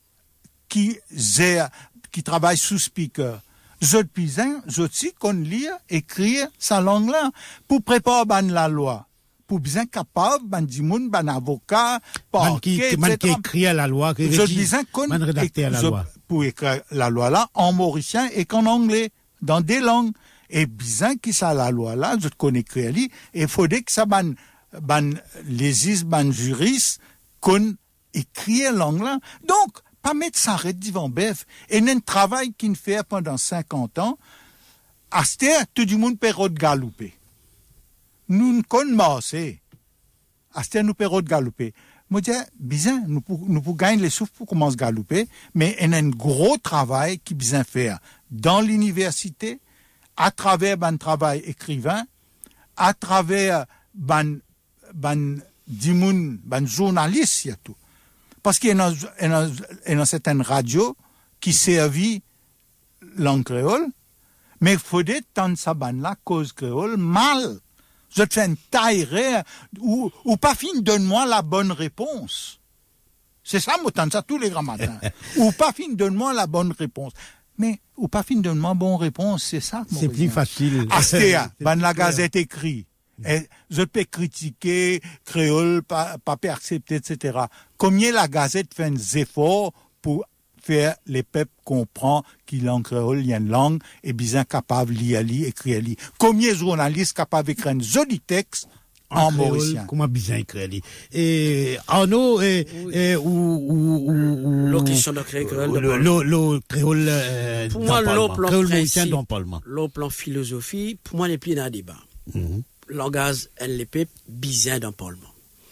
qui, qui travaille sous speaker. Je pisin, je sais qu'on lire, écrire sa langue-là, pour préparer ban la loi. Pour bien capable, ban dimoun, ban avocat, parquet, et cetera. Man qui écrit à la loi, qui je pisin qu'on rédacté à la je, loi. Pour écrire la loi-là, en mauricien et qu'en anglais, dans des langues. Et bien qui ça la loi-là, je connais écrire et il faudrait que ça ban, ban, les ban juristes, qu'on écrit la langue-là. Donc, pas mettre ça arrête devant bœuf. Et un travail qu'il fait pendant cinquante ans, à ce terre, tout le monde peut galoper. Nous ne connaissons pas. À ce terre, nous peut galoper. Moi, je dis, bien, nous pouvons gagner les souffles pour commencer à galoper, mais il y a un gros travail qui besoin faire dans l'université, à travers un travail écrivain, à travers ban, ban, dimoun, ban journaliste, y a tout. Parce qu'il y a une certaine radio qui servit langue créole, mais il faudrait tendre sa bande là, cause créole, mal. Je te fais une taille rare, ou, ou pas fin, donne-moi la bonne réponse. C'est ça, moi, tente ça tous les grands matins. Ou pas fin, donne-moi la bonne réponse. Mais, ou pas fin, donne-moi la bonne réponse, c'est ça. C'est plus facile. Astéa, ban la gazette écrit. Et je peux critiquer, créole, pas, pas accepter, et cetera. Combien la Gazette fait des efforts pour faire les peuples comprendre qu'il y a en créole, il y a une langue, et bien capable de lire, écrire, lire. Combien de journalistes capables d'écrire un joli texte en, en mauricien? Comment bien écrire? Et Arnaud, et, oui. et, ou, ou, ou, la question de créole, le créole, euh, pour moi, le plan principe, le plan philosophie, pour moi, n'est plus dans le débat. Mm-hmm. Langage N L P bizarre dans le Parlement.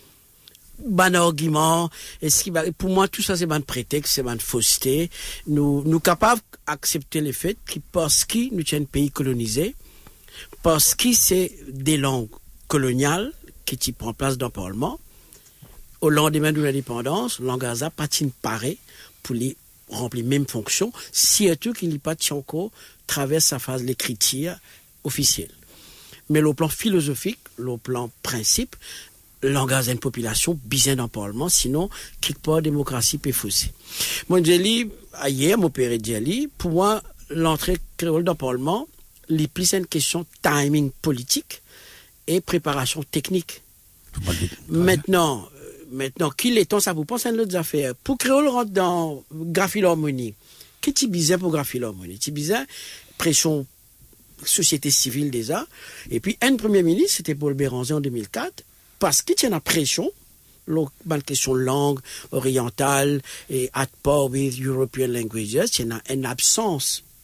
Ban argument, est-ce qui va, pour moi, tout ça, c'est un prétexte, c'est une fausseté. Nous, nous capables d'accepter le fait que parce que nous sommes un pays colonisé, parce que c'est des langues coloniales qui prennent place dans le Parlement, au lendemain de l'indépendance, le langage a patine pareil pour les remplir les mêmes fonctions, surtout qu'il n'y a pas de encore traverse sa phase l'écriture officielle. Mais le plan philosophique, le plan principe, langage d'une population bizarre dans le Parlement, sinon, quelque part, démocratie peut fausser. Moi, j'ai lu, hier, mon père j'ai lu, pour moi, l'entrée créole dans le Parlement, les plus c'est une question timing politique et préparation technique. Maintenant, maintenant, qu'il est temps, ça vous pense à une autre affaire. Pour créole rentre dans Graphilharmonie, qu'est-ce qui est bizarre pour Graphilharmonie? C'est bizarre, pression société civile déjà. Et puis, un premier ministre, c'était Paul Béranger en deux mille quatre, parce qu'il y a une pression, la question langue orientale et at par with European languages, il y a une absence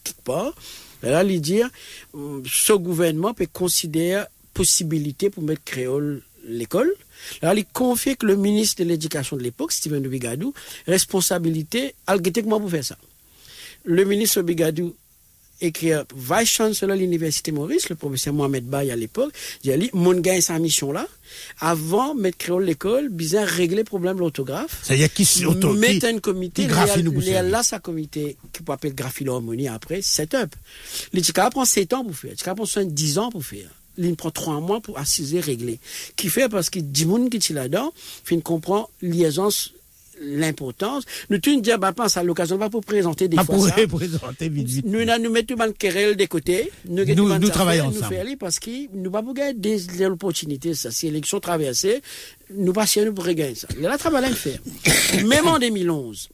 quelque part. Et là, il dit, ce gouvernement peut considérer possibilité pour mettre créole l'école. Là, il confie que le ministre de l'Éducation de l'époque, Steven Bigadou, responsabilité, à comment pour faire ça. Le ministre Bigadou écrit vice-chancellor de l'Université Maurice, le professeur Mohamed Baye à l'époque, il a dit, mon gars, sa mission là, avant de mettre créole l'école, bizarre régler le problème de l'orthographe. C'est-à-dire qui s'auto, mettre un comité, il y a là sa comité, qui peut appeler graphie l'harmonie après, set-up. L'éducation prend sept ans pour faire, l'éducation prend soixante-dix ans pour faire. Il prend trois mois pour assiser, régler. Qui fait parce que dix moun qui est là-dedans, fin comprend liaison, l'importance. Nous, tu nous dis, bah, pense à l'occasion, pas pour présenter des pas fois pour ça. présenter vite, vite. Nous, nous mettons une querelle de côté. Nous, nous, nous, nous travaillons ensemble. Nous faisons parce que nous pas pour gagner des opportunités, ça. Si l'élection traversée, nous passons pour gagner ça. Il y a la travail à faire. Même en deux mille onze,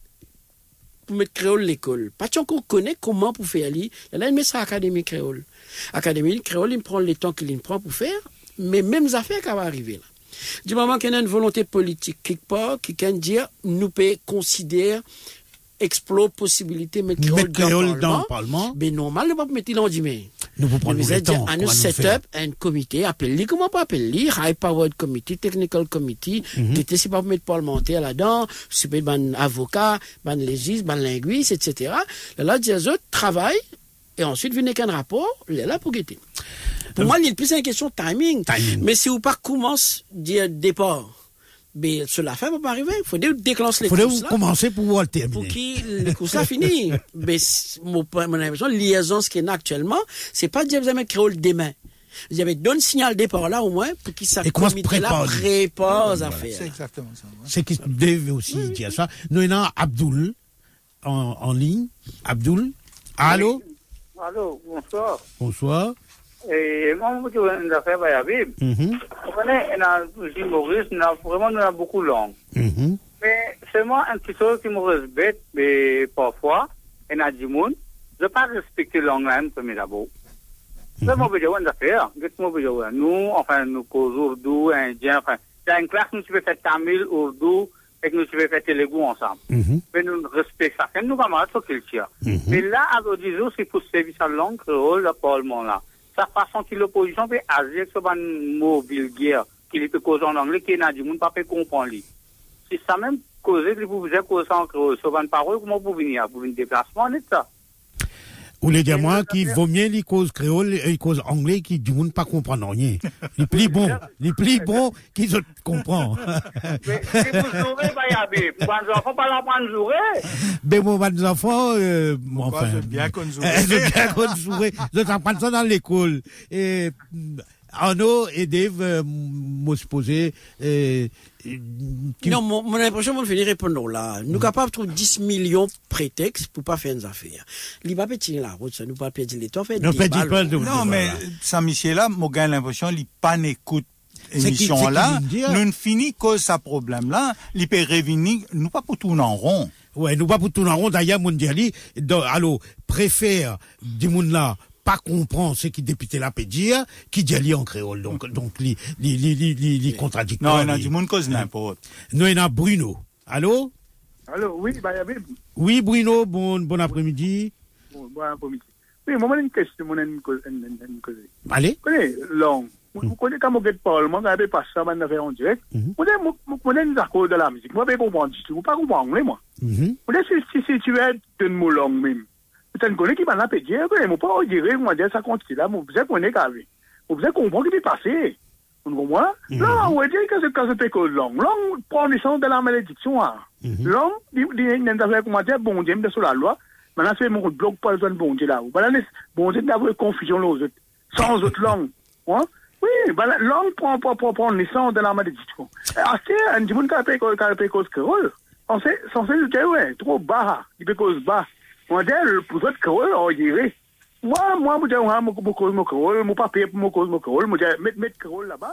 pour mettre créole l'école. Pas qu'on connaît comment pour faire aller. Il y a une message académie créole. Académie créole, il prend le temps qu'il prend pour faire, mais même affaires qui vont arriver là. Du moment qu'il y a une volonté politique quelque part, qui can dire, nous peut considérer, explore possibilité, mettre créole, créole dans, dans le Parlement. Mais normal, nous ne pouvons pas mettre l'endimé. Nous pouvons prendre le temps. À nous set up un comité, appelé, comment pas appeler, High Powered Committee, Technical Committee, qui était si pas mettre parlementaire là-dedans, c'est pas un avocat, un légiste, un linguiste, et cetera. Là, les autres travaillent, et ensuite, venez qu'un rapport, il est là pour guetter. Pour moi, il y a plus une question de timing. timing. Mais si vous pas commence dire départ, mais cela fait va pas arriver. Il faut déclencher les courses. Il faut commencer pour pouvoir terminer. Pour que les courses là finissent. Mais mon, mon impression, liaison ce qui est actuellement, c'est pas dire vous allez mettre créole demain. Vous avez donné un signal départ là au moins pour qu'il ça comité là prépare aux affaires. C'est exactement ça. Ouais. C'est qu'il devait aussi oui, dire oui. ça. Nous avons Abdoul en, en ligne. Abdoul. Allô? Allô, bonsoir. Bonsoir. Et moi, je veux une affaire à Yabib. Vous connaissez, on a l'île Maurice, on a vraiment on a beaucoup de langues. Mm-hmm. Mais seulement un petit chose qui me respecte, mais parfois, on a du monde, je ne pas respecter la langue là, premier d'abord. C'est mon besoin d'affaire. Qu'est-ce que mon besoin? Nous, enfin, nous causons Urdu, Indien, enfin, c'est une classe, nous pouvons faire Tamil, Urdu, et que nous pouvons faire Telugu ensemble. Mm-hmm. Mais nous respectons ça. Nous, vraiment, c'est ce qu'il y a. Mais là, à l'autre jour, c'est pour servir sa langue créole, le parlement là. Sa façon que l'opposition peut agir sur un mot vulgaire qui peut causer en anglais, qui n'a du monde pas peut comprendre. Si ça même causé, vous pouvez causer en créole sur une parole, comment vous venir pour un déplacement, n'est-ce pas? Ou les dire moi qui vaut mieux les causes créole et les causes anglais qui du monde pas comprendre rien. Les plus bons, les plus bons qui se comprennent. Mais si vous jouez, bah, y a des enfants pas l'apprendre à jouer. Mais mon bons enfants, euh, enfin. Je bien qu'on joue. Je bien qu'on joue. Je t'apprends ça dans l'école. Et, Arnaud et Dave, euh, m'ont supposé, euh, qui... Non, mon, mon impression, on va finir répondre là. Nous sommes capables de trouver dix millions de prétextes pour pas faire des affaires. Il va pas tirer la route, ça nous pas perdre les temps, faire des balles. Non, mais, Saint-Michel là, moi, j'ai l'impression, il pas n'écoute émission là. Nous ne finit que ça problème là. Il peut revenir, nous pas pour tourner en rond. Ouais, nous pas pour tourner en rond. D'ailleurs, mon diali, alors, préfère, du monde là, pas comprendre ce qui député là peut dire, qui dit en créole. Donc, donc, les, les, les, les, les contradictoires. Non, il y a du monde cause n'importe. Nous, il y a Bruno. Allô? Allô, oui, bah, Yabib. Oui, Bruno, bon, bon après-midi. Bon, bon après-midi. Oui, moi, j'ai une question, moi, j'ai une cause. Allez? Vous connaissez, long. Vous connaissez quand vous êtes parlement, quand vous avez passé ça, vous avez en direct. Vous connaissez des accords de la musique. Moi, je ne comprends pas du tout. Vous ne comprenez pas anglais, moi. Vous connaissez, si tu es de mot long même. Vous connaissez qui m'a appelé, vous ne pouvez pas dire, moi, dire ça continue là, vous connaissez quand même. Vous comprendre ce qui est passé. Vous comprenez? Non, on va dire que c'est quand c'est que long. Long prend naissance de la malédiction. Long, il y a une affaire, comment dire, bon Dieu, mais sur la loi. Maintenant, c'est mon blog, pas besoin de bon Dieu là. Voilà, bon Dieu, d'avoir confusion là, sans autre langue. Oui, langue prend, prend, prend, prend naissance de la malédiction. Ah, c'est un petit monde qui a payé cause créole. On sait, censé dire, ouais, trop bas, il peut cause bas. On dit, pour votre créole, on dirait. Moi, moi, je dis, moi, mon cause, mon créole, mon papier, mon cause, mon créole, moi, je mettre, mettre créole là-bas.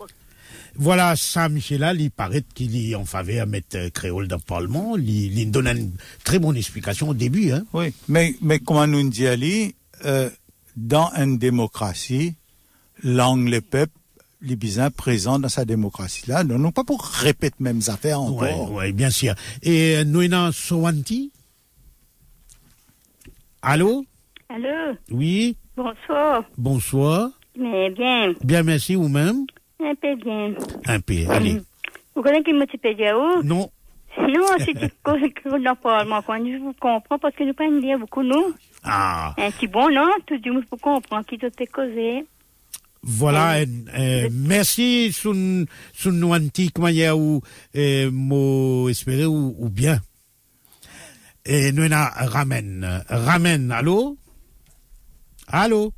Voilà, ça, Michel-là, il paraît qu'il est en faveur à mettre créole dans le Parlement. Il, il donne une très bonne explication au début, hein. Oui, mais, mais comment nous dit Ali, euh, dans une démocratie, langue, le peuple, les bisins présents dans sa démocratie-là, non pas pour répéter mêmes affaires encore. Oui, ouais, bien sûr. Et nous, on a Sowanti. Allô? Allô? Oui? Bonsoir. Bonsoir. Mais bien. Bien, merci, vous-même? Un peu bien. Un peu, allez. Vous connaissez qui me dit où? Non. Non, c'est tout dans le Parlement. Je vous comprends parce que nous pas lire beaucoup, nous. Ah. Un petit bon, non? Tout du monde pour comprendre qui t'es causé. Voilà, euh, euh, merci sun sun antique manière ou euh, mo espérer ou, ou bien. Et nous na ramen ramen allô allô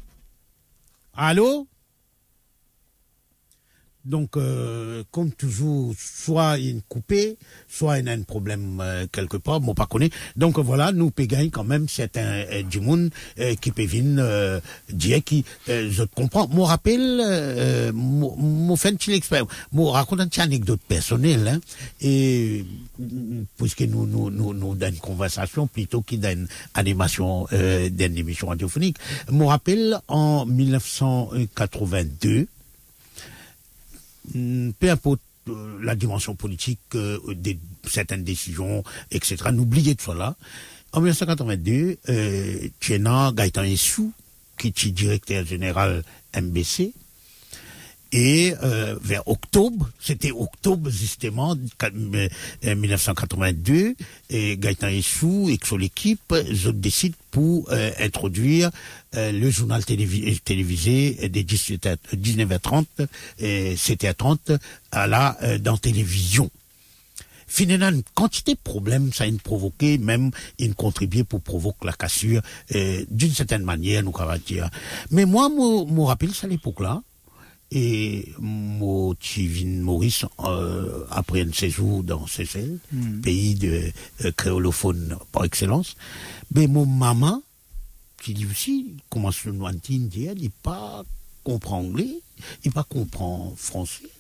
allô. Donc, euh, comme toujours, soit il y a une coupée, soit il y a un problème euh, quelque part, moi pas connais. Donc voilà, nous payons quand même certains euh, du monde euh, qui peut venir euh, dire qui, euh, je te comprends. Moi rappelle, euh, moi fait une petite expérience, moi raconte une petite anecdote personnelle, hein, et puisque nous nous nous nous dans une conversation plutôt que dans une animation euh, d'une émission radiophonique. Moi rappelle en mille neuf cent quatre-vingt-deux. Peu importe euh, la dimension politique euh, de certaines décisions, et cetera. N'oubliez de cela. En mille neuf cent quatre-vingt-deux, euh, Tchéna Gaëtan Essou, qui est directeur général M B C, et euh, vers octobre, c'était octobre justement, mille neuf cent quatre-vingt-deux, et Gaëtan Essou et son équipe, je décide pour euh, introduire euh, le journal télévi télévisé des dix-neuf heures trente et sept heures trente à la euh, dans télévision. Finalement, une quantité de problèmes, ça a provoqué, même, il contribué pour provoquer la cassure, euh, d'une certaine manière, nous, on va dire. Mais moi, me rappelle ça à l'époque-là, et mon Tivin Maurice, euh, après un séjour dans Seychelles, mm. pays de euh, créolophone par excellence, mais mon maman, qui dit aussi, comment se noie-t-il dire, il pas comprend anglais, il pas comprend français,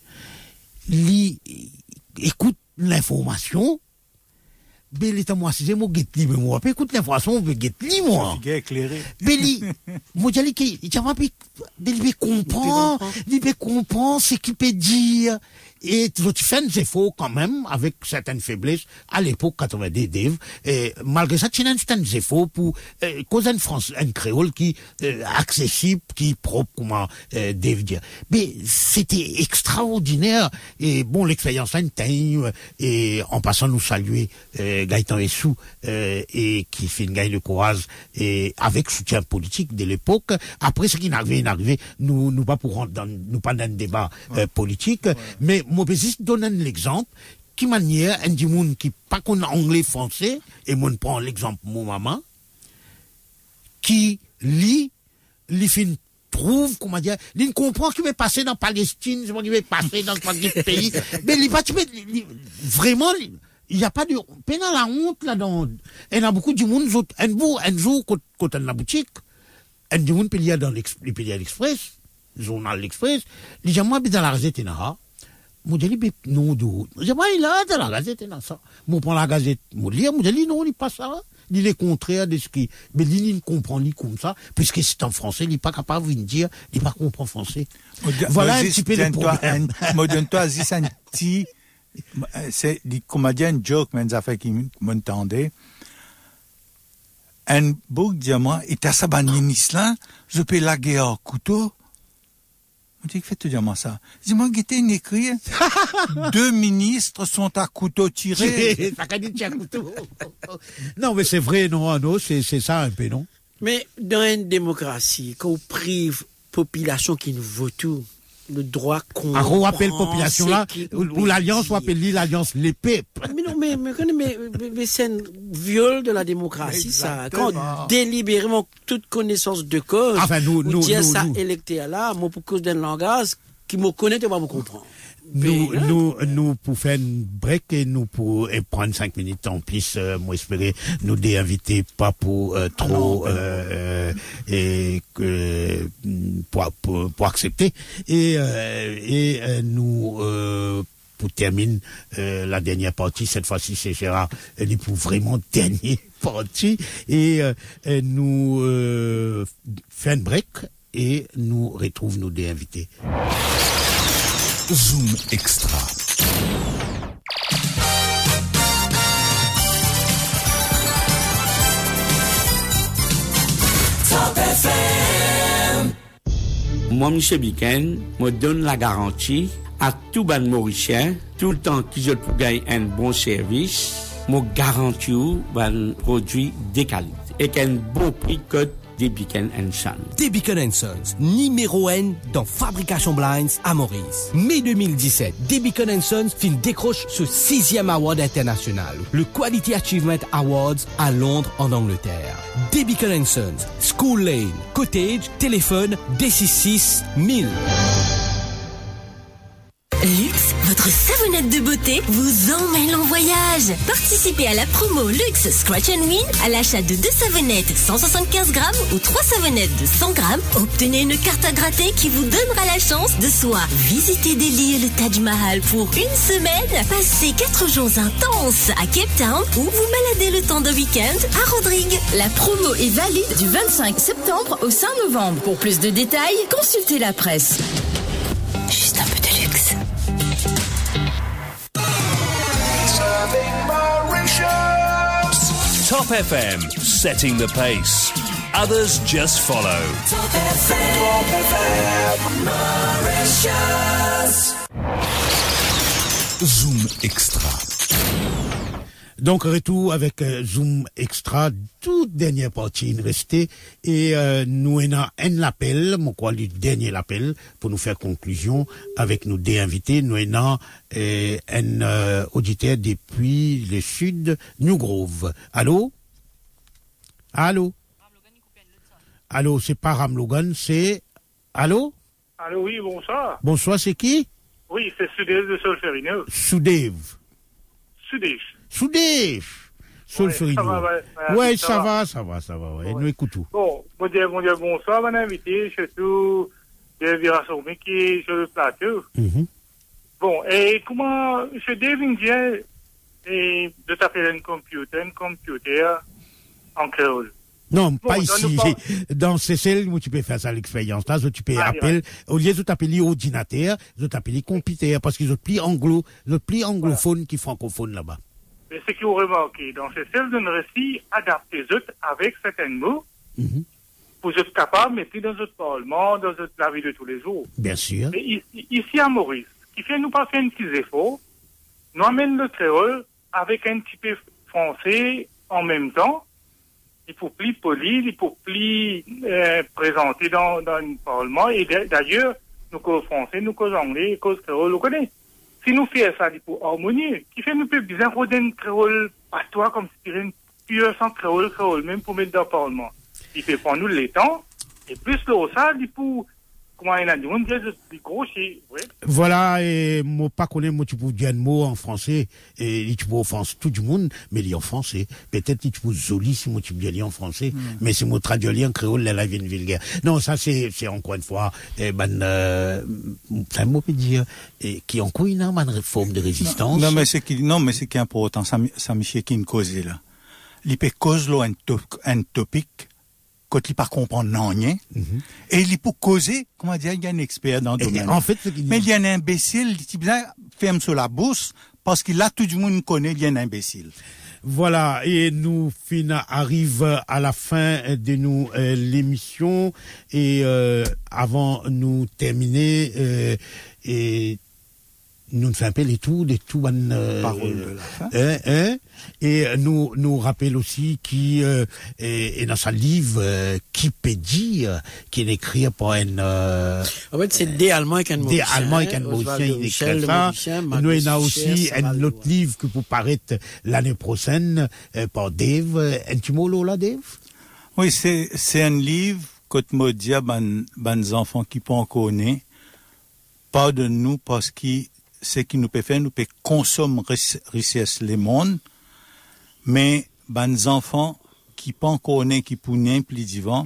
il écoute l'information, mais l'état moi c'est moi get li moi pas écoute l'information on get li moi éclairé mais li moi j'ai dit il va pas il comprend il peut comprendre ce qu'il peut dire et tu fais des efforts quand même avec certaines faiblesses à l'époque quatre-vingt-dix Dave et malgré ça tu as des efforts pour euh, causer une France un créole qui euh, accessible qui propre comment euh, Dave dire mais c'était extraordinaire et bon l'expérience là euh, et en passant nous saluer euh, Gaëtan Essou euh, et qui fait une gagne de courage et avec soutien politique de l'époque après ce qui n'arrivait n'arrivait nous nous pas pour rentrer dans nous pas dans un débat euh, politique ouais. Mais moi je juste donner l'exemple qui manière un du monde qui pas qu'on anglais français et moi je prends l'exemple mon maman qui lit les films trouve comment dire il comprend qu'il va passer dans Palestine il va passer dans quel pays mais il va vraiment il n'y a pas de peine à la honte là-dedans. Il y a beaucoup de monde, un jour, un jour, quand on est dans la boutique, un du monde peut lire dans l'Express, le journal l'Express, il dit, moi, dans la gazette, il y a, moi, je dis, non, de route. Je dis, moi, il a dans la gazette, il y a ça. Moi, prends la gazette, moi, lire, moi, je dis, non, il n'est pas ça. Il est contraire de ce qui, mais il ne comprend ni comme ça, puisque c'est en français, il n'est pas capable de dire, il n'est pas comprend français. Voilà un petit peu le problème. Moi, donne-toi, Zis, un petit, c'est des comédiens joke mais ça fait qui m'entendait un bouc dit moi et t'as ça ban ministre là je peux la guerre couteau on dit que fait dire moi ça dis moi qui t'es écrit deux ministres sont à couteau tiré ça qu'a dit à couteau non mais c'est vrai non non c'est c'est ça un peu non mais dans une démocratie quand on prive population qui nous vote tout le droit qu'on ah, on appelle population là ou, ou l'alliance ou appelle l'alliance l'épée mais non mais mais mais, mais, mais c'est un viol de la démocratie. Exactement. Ça quand délibérément toute connaissance de cause enfin nous nous dire nous, ça nous. électé là moi pour cause d'un langage qui me connaît tu vas me comprendre. Nous, mais, nous, hein? nous, pour faire une break et nous pour et prendre cinq minutes en plus, euh, moi espérer nous déinviter pas pour euh, trop ah non, euh, et euh, pour, pour pour accepter et euh, et euh, nous euh, pour terminer euh, la dernière partie cette fois-ci c'est Gérard il pour vraiment dernier partie et euh, nous euh, faire une break et nous retrouve nos déinvités. Zoom Extra. Moi, M. Biken, me donne la garantie à tout ban Mauricien, tout le temps que je peux gagner un bon service, me garantis un produit de qualité et qu'un bon prix que Debiken and Sons. Debiken and Sons, numéro un dans fabrication blinds à Maurice. Mai deux mille dix-sept, Debiken and Sons fin décroche ce sixième award international, le Quality Achievement Awards à Londres en Angleterre. Debiken and Sons, School Lane, Cottage, téléphone D six mille. Luxe, votre savonnette de beauté, vous emmène en voyage. Participez à la promo Luxe Scratch and Win à l'achat de deux savonnettes cent soixante-quinze grammes ou trois savonnettes de cent grammes. Obtenez une carte à gratter qui vous donnera la chance de soit visiter Delhi et le Taj Mahal pour une semaine, passer quatre jours intenses à Cape Town ou vous balader le temps d'un week-end à Rodrigue. La promo est valide du vingt-cinq septembre au cinq novembre. Pour plus de détails, consultez la presse. Juste un peu de luxe. Top F M, setting the pace. Others just follow. Top F M, Top F M, Mauritius. Zoom Extra. Donc, retour avec euh, Zoom Extra, toute dernière partie restée. Et euh, nous avons un appel, mon quoi, le dernier appel, pour nous faire conclusion avec nos deux invités. Nous avons euh, un euh, auditeur depuis le sud, New Grove. Allô? Allô? Allô, c'est pas Ram Logan, c'est... Allô? Allô, oui, bonsoir. Bonsoir, c'est qui? Oui, c'est Sudev de Solferino. Sudev. Sudev. Soudé, Solferino. Ouais, ça va, ouais, ça, ça va. va, ça va, ça va, ouais. Nous écoutons. Bon, bon Dieu, bon Dieu, bonsoir, mon invité, surtout, de Virassomi qui est sur le plateau. Mm-hmm. Bon, et comment, je devine et de taper un computer, un computer en créole. Non, bon, pas ici. Pas... Dans ces celles où tu peux faire ça, l'expérience là, tu peux ah, appeler, ouais. au lieu de t'appeler ordinateur, de t'appeler computer, parce qu'ils ont plus anglo, ils ont plus anglophone voilà. qui francophone là-bas. Mais ce qui vous remarquez, dans ces celles d'un récit, adapter avec certains mots, mm-hmm. pour être capable de mettre dans notre parlement, dans notre, la vie de tous les jours. Bien sûr. Mais ici, ici à Maurice, ce qui fait nous pas faire un petit effort, nous amène le créole avec un petit peu français en même temps. Il faut plus poli, il faut plus euh, présenter dans, dans le parlement. Et d'ailleurs, nous cause français, nous cause anglais, cause créole, nous connaissons. Si nous faisons ça, il faut harmonie. Qui fait nous peut bien roder une créole patois comme si c'était une pure sans créole, créole, même pour mettre dans le parlement. Il fait prendre nous les temps. Et plus le ça, il faut, comment il a dit, on dit, c'est gros, c'est, ouais. Voilà, et moi, pas connaître, moi, tu peux dire un mot en français, et tu peux offenser tout le monde, mais il est en français. Peut-être que tu peux joli si moi, tu peux dire en français, mm. mais si moi, traduis en créole, là, vient vulgaire. Non, ça, c'est, c'est encore une fois, eh, ben, euh, c'est un mot peut dire, et qui encore une, une forme de résistance. Non, non mais c'est qui, non, mais c'est qui est important, ça, ça, Michel, qui est une cause, là. Il peut causer, là, un, top, un topic, quand il ne pas comprendre non rien, mm-hmm. et il peut causer, comment dire, il y a un expert dans le domaine. En fait, mais il y a un imbécile, il dit, ferme sur la bourse, parce qu'il a tout le monde connaît, il y a un imbécile. Voilà, et nous fin, arrive à la fin de nous euh, l'émission, et euh, avant nous terminer, euh, et nous faisons un peu les tours, des tout bonnes euh, paroles de la fin. Hein, hein, et nous nous rappelle aussi qui euh, est, est dans sa livre euh, Kipédie, euh, qui est écrit par un euh, en fait c'est des Allemands avec un Mauricien, des Allemands avec un Mauricien, il écrit ça. Nous il y a aussi un autre livre que pour paraître l'année prochaine euh, par Dave. Un petit mot là, Dave? Oui, c'est c'est un livre que me dit à ban ban enfants qui pas encore nés, pas de nous parce qu'ils ce qui nous peut faire, nous peut consommer richesse le monde, mais les enfants qui pas encore nés, qui poussent plus divant,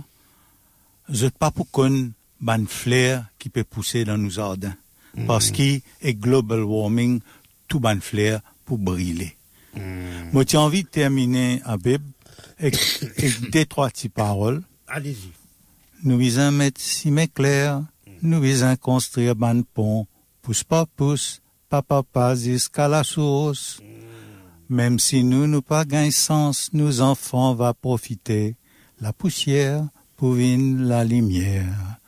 je pas pour qu'on ban fleurs qui peut pousser dans nos jardins, mm. parce qu'il est global warming, tout ban fleurs pour briller. Mm. Moi, j'ai envie de terminer, Abib, avec, avec deux, trois petites paroles. Allez-y. Nous visons mettre si clair, mm. nous visons construire ban pont, pousse pas pousse, papa pas jusqu'à la source. Mm. Même si nous nous pas gagnons sens, nos enfants va profiter la poussière pour vine la lumière.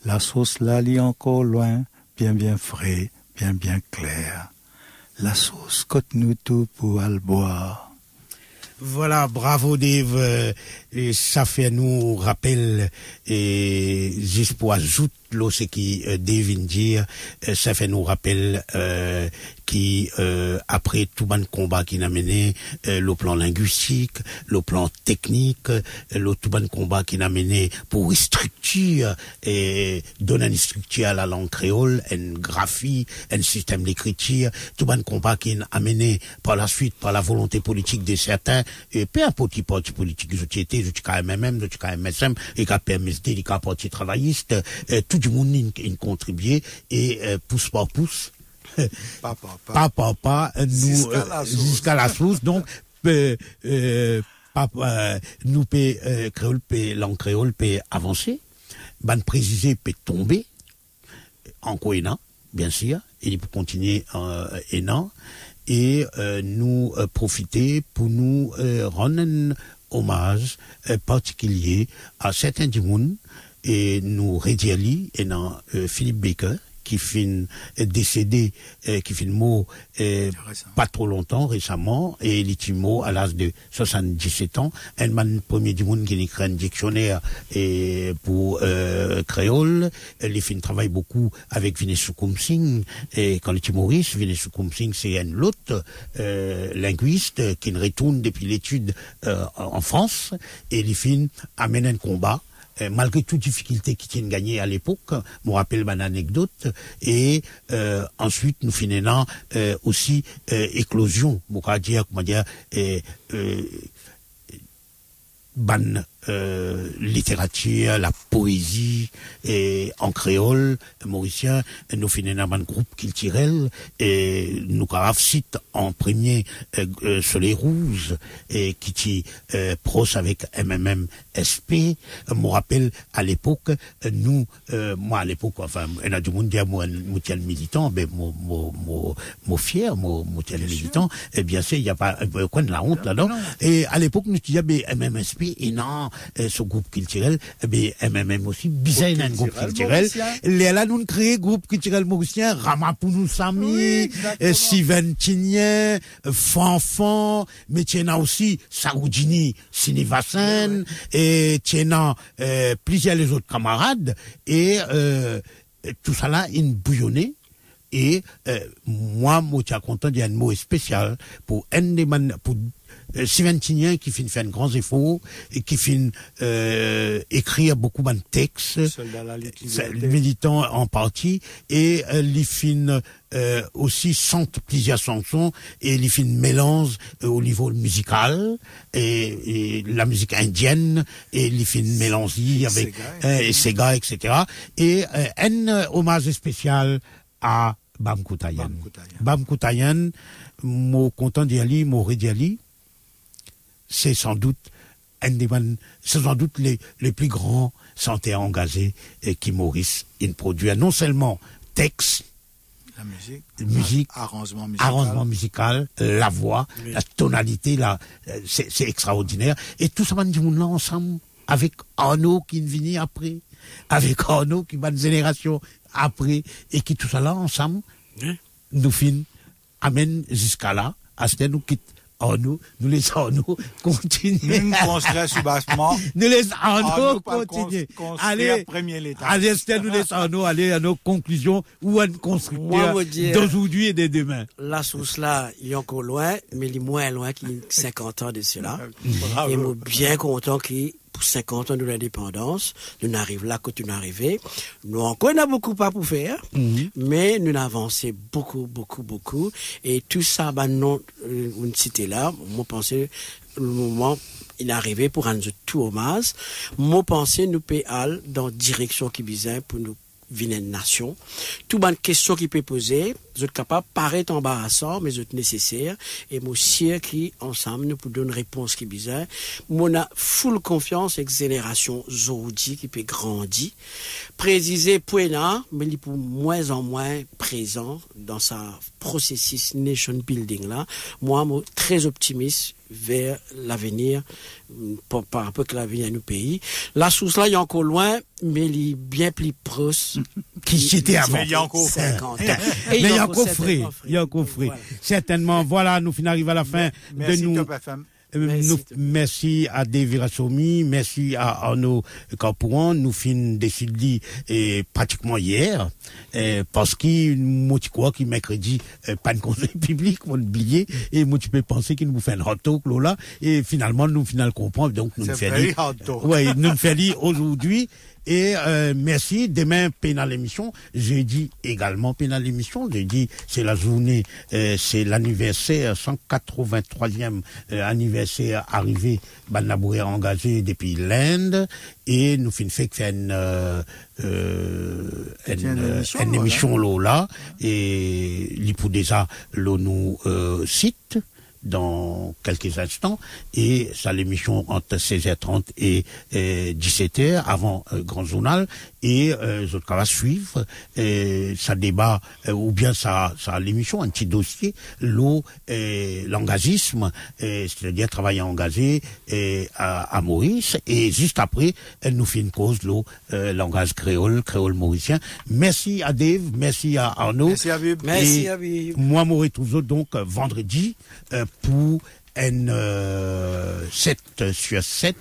La sauce là lit encore loin, bien bien frais, bien bien clair. La sauce cote nous tout pour al boire. Voilà, bravo Dave. Euh, et ça fait nous rappel, et juste pour ajouter ce qui euh, Dave vient de dire, euh, ça fait nous rappel euh, qui euh, après tout ban combat qui n'a mené, euh, le plan linguistique, le plan technique, euh, le tout ban combat qui n'a mené pour structure et donner une structure à la langue créole, une graphie, un système d'écriture, tout ban combat qui a mené par la suite par la volonté politique de certains, et peu importe les partis politiques, je étais, je suis K M M M, je suis K M S M, et K P M S D, les partis travaillistes, euh, tout du monde a contribué et euh, pouce par pouce, pas par pas, pas par pas, nous jusqu'à la, euh, jusqu'à la source. Donc, euh, euh, pas, euh, nous peut euh, créole, peut langue créole peut avancer, ban précisé peut tomber en cohénant, bien sûr, et il peut continuer en euh, énan, et euh, nous euh, profiter pour nous euh, rendre un hommage euh, particulier à certains du monde, et nous redire et dans euh, Philippe Baker qui fin euh, décédé euh, qui fin mot euh, pas trop longtemps récemment, et il est mot à l'âge de soixante-dix-sept ans, un man premier du monde qui écrit un dictionnaire et pour euh, créole. Il fin travaille beaucoup avec Vinessou Koumsing, et quand il est Maurice, Vinessou Koumsing c'est un autre euh, linguiste qui retourne depuis l'étude euh, en France, et il fin amène un combat. Euh, malgré toute difficulté qui tiennent gagné à l'époque, me rappelle mon anecdote, et euh, ensuite nous finissons euh, aussi euh, éclosion, on dire, comment dire, euh, euh, ban euh, littérature, la poésie, et en créole mauricien, nous finissons un groupe culturel, et nous avons cite en premier euh, euh, Soleil Rouge, et qui dit euh, pros avec M M M S P. Je me rappelle à l'époque, nous, euh, moi à l'époque, enfin, il y a du monde qui dit moi, moi, militant, ben, moi, moi, moi, moi fier, moi, moi, militant, et bien sûr, il n'y a pas, euh, quoi de la honte là-dedans. Et à l'époque, nous disions, ben, M M M S P, et non, euh, ce groupe culturel, eh bien, M M M aussi, bizarre, un groupe culturel. Là, nous créons groupe culturel mauricien, Ramapounou Sami, oui, euh, Steven Tigné, euh, Fanfan, mais tiens aussi, Saroudini, Sinivasen, et tiens, euh, plusieurs les autres camarades, et, euh, tout ça là, une bouillonnée. Et, euh, moi, moi, je suis content d'y avoir un mot spécial pour un des man, pour Euh, Steven Tignan qui fait un grand effort et qui fait euh, écrire beaucoup de textes, militants en partie, et euh, il fait euh, aussi chante plusieurs chansons, et il fait une mélange euh, au niveau musical, et, et la musique indienne, et il fait une mélange avec euh, Sega, et cetera. Et euh, un euh, hommage spécial à Bam Koutayan. Bam Koutayan, moi content d'y aller, moi d'y aller. C'est sans doute un des man, c'est sans doute les, les plus grands chanteurs engagés et qui Maurice il produit non seulement texte, la musique, musique arrangement musical, arrangement musical, la voix, oui. La tonalité, là, c'est, c'est extraordinaire. Et tout ça, man, là ensemble avec Arnaud qui vient après, avec Arnaud qui va une génération après, et qui tout ça là ensemble, oui. Nous fin amène jusqu'à là, à ce que nous quitte. Oh, nous, nous laissons nous continuer. Nous construisons soubassement. Nous laissons nous continuer. Allez, allez, nous laissons nous aller à nos conclusions ou à une construction d'aujourd'hui et de demain. La source là, il est encore loin, mais il est moins loin qu'il y a cinquante ans de cela. Et moi, bien content qu'il pour cinquante ans de l'indépendance, nous arrivons là quand nous arrivons. Nous encore, on a beaucoup pas pour faire, mm-hmm. Mais nous avons avancé beaucoup, beaucoup, beaucoup. Et tout ça, bah, non, une cité là, moi, pensais, le moment, il est arrivé pour rendre tout hommage. Moi, pensais, nous payer dans la direction qui visait pour nous venir une nation. Tout bonne question qui peut poser, vous êtes capable, paraît embarrassant, mais vous êtes nécessaire. Et moi aussi, qui, ensemble, nous pouvons donner une réponse qui est bizarre. Moi, on a full confiance avec génération Zoudi qui peut grandir. Préciser, point mais il est pour moins en moins présent dans sa processus nation building là. Moi, moi, très optimiste. vers l'avenir, par, par rapport à l'avenir de nos pays. La source là, il est encore loin, mais il est bien plus proche. Qui c'était avant. Mais il y a encore cinquante ans. Mais il y a encore frais. Il y a encore frais. Certainement, voilà, nous finissons arriver à la fin Merci de nous. Top F M. Merci, nous, merci à Dave Rassoumi, merci à Arnaud Campouan. Nous finissons décidé et pratiquement hier, et parce qu'il moi tu crois qu'il mercredi euh, pas de conseil public, on oublié et moi tu peux penser qu'il nous fait un hot talk là et finalement nous finalement comprendre donc nous fait very hot talk. ouais nous fait dit aujourd'hui. Et euh, merci. Demain, pénal l'émission. Jeudi également pénal l'émission. Jeudi, c'est la journée, euh, c'est l'anniversaire, cent quatre-vingt-troisième euh, anniversaire arrivé. Banaboué engagé depuis l'Inde. Et nous finissons fait faire une, euh, euh, une, une émission, une émission là. Et l'Ipou déjà, l'on nous euh, cite dans quelques instants, et ça l'émission entre seize heures trente et, et dix-sept heures avant euh, Grand Journal, et euh, je va suivre et ça débat euh, ou bien ça ça l'émission un petit dossier l'eau et l'engagisme, c'est-à-dire travail engagé et à, à Maurice, et juste après elle nous fait une cause l'eau euh, langage créole créole mauricien. Merci à Dave, merci à Arnaud, merci à vous, merci à vous. Moi Maurice toujours donc vendredi euh, pour un euh, sept sur sept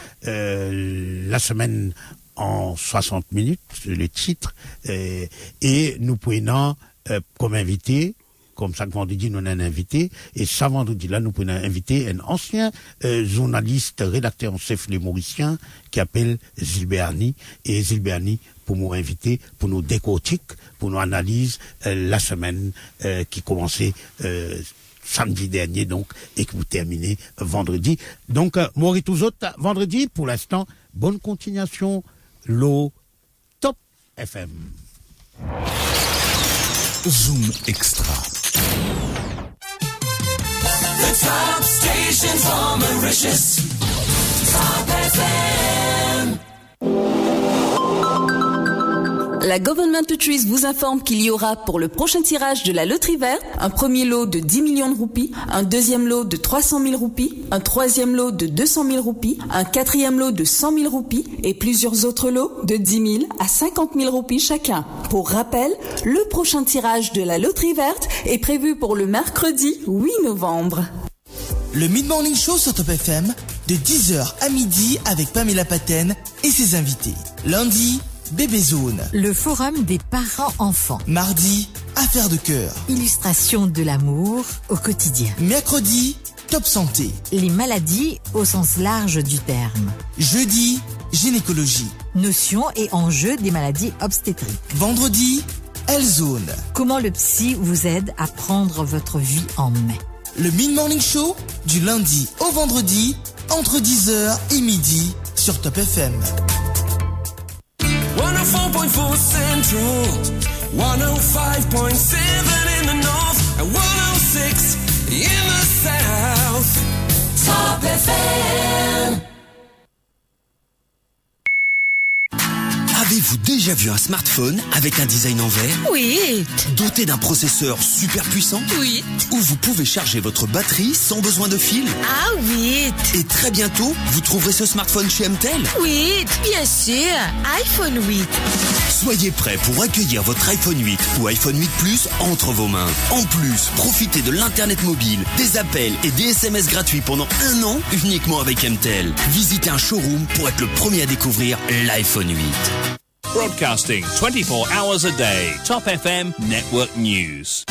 euh, la semaine en soixante minutes, le titre, euh, et nous prenons euh, comme invité, comme chaque vendredi nous avons un invité, et ce vendredi-là nous prenons invité un ancien euh, journaliste, rédacteur en chef les Mauriciens, qui appelle Zilberni, et Zilberni pour nous inviter, pour nous décortiquer, pour nous analyser euh, la semaine euh, qui commençait euh, samedi dernier, donc, et que vous terminez vendredi. Donc, euh, Maurice tous autres, vendredi, pour l'instant, bonne continuation, l'eau Top F M. Zoom Extra. The top station for Mauritius. Top F M. La Government to Trees vous informe qu'il y aura pour le prochain tirage de la loterie verte un premier lot de dix millions de roupies, un deuxième lot de trois cent mille roupies, un troisième lot de deux cent mille roupies, un quatrième lot de cent mille roupies et plusieurs autres lots de dix mille à cinquante mille roupies chacun. Pour rappel, le prochain tirage de la loterie verte est prévu pour le mercredi huit novembre. Le Mid-Morning Show sur Top F M de dix heures à midi avec Pamela Paten et ses invités. Lundi, Bébé Zone. Le forum des parents-enfants. Mardi, Affaires de cœur. Illustration de l'amour au quotidien. Mercredi, Top Santé. Les maladies au sens large du terme. Jeudi, Gynécologie. Notions et enjeux des maladies obstétriques. Vendredi, L-Zone. Comment le psy vous aide à prendre votre vie en main. Le Mid-Morning Show, du lundi au vendredi, entre dix heures et midi, sur Top F M. one oh four point four Central, one oh five point seven in the north, and one oh six in the south. Top F M. Avez-vous déjà vu un smartphone avec un design en verre? Oui. Doté d'un processeur super puissant? Oui. Où vous pouvez charger votre batterie sans besoin de fil? Ah oui. Et très bientôt, vous trouverez ce smartphone chez M T L? Oui, bien sûr. iPhone huit. Soyez prêts pour accueillir votre iPhone huit ou iPhone huit Plus entre vos mains. En plus, profitez de l'Internet mobile, des appels et des S M S gratuits pendant un an uniquement avec M T L. Visitez un showroom pour être le premier à découvrir l'iPhone huit. Broadcasting twenty-four hours a day. Top F M Network News.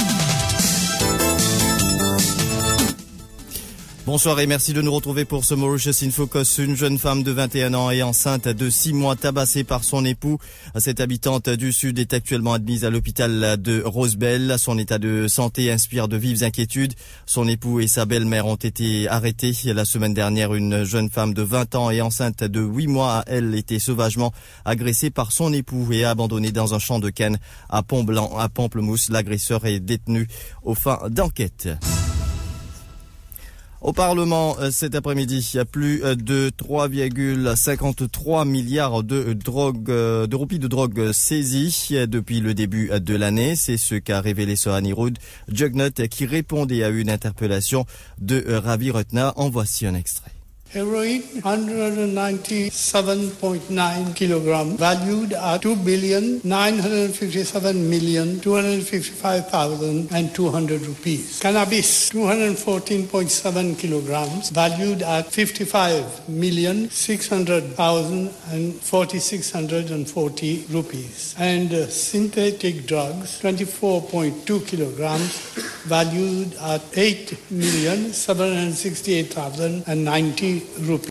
Bonsoir et merci de nous retrouver pour ce Mauritius in Focus. Une jeune femme de vingt et un ans et enceinte de six mois tabassée par son époux. Cette habitante du Sud est actuellement admise à l'hôpital de Rosebel. Son état de santé inspire de vives inquiétudes. Son époux et sa belle-mère ont été arrêtés. La semaine dernière, une jeune femme de vingt ans et enceinte de huit mois a, elle, été sauvagement agressée par son époux et abandonnée dans un champ de canne à Pont-Blanc, à Pamplemousse. L'agresseur est détenu aux fins d'enquête. Au Parlement, cet après-midi, il y a plus de trois virgule cinquante-trois milliards de drogue, de roupies de drogue saisies depuis le début de l'année. C'est ce qu'a révélé Sohani Roud Jugnut, qui répondait à une interpellation de Ravi Rutna. En voici un extrait. Heroin, one hundred ninety-seven point nine kilograms, valued at two billion nine hundred fifty-seven million two hundred fifty-five thousand two hundred rupees. Cannabis, two hundred fourteen point seven kilograms, valued at fifty-five million six hundred thousand forty-six hundred forty rupees. And uh, synthetic drugs, twenty-four point two kilograms, valued at eight million seven hundred sixty-eight thousand ninety rupees.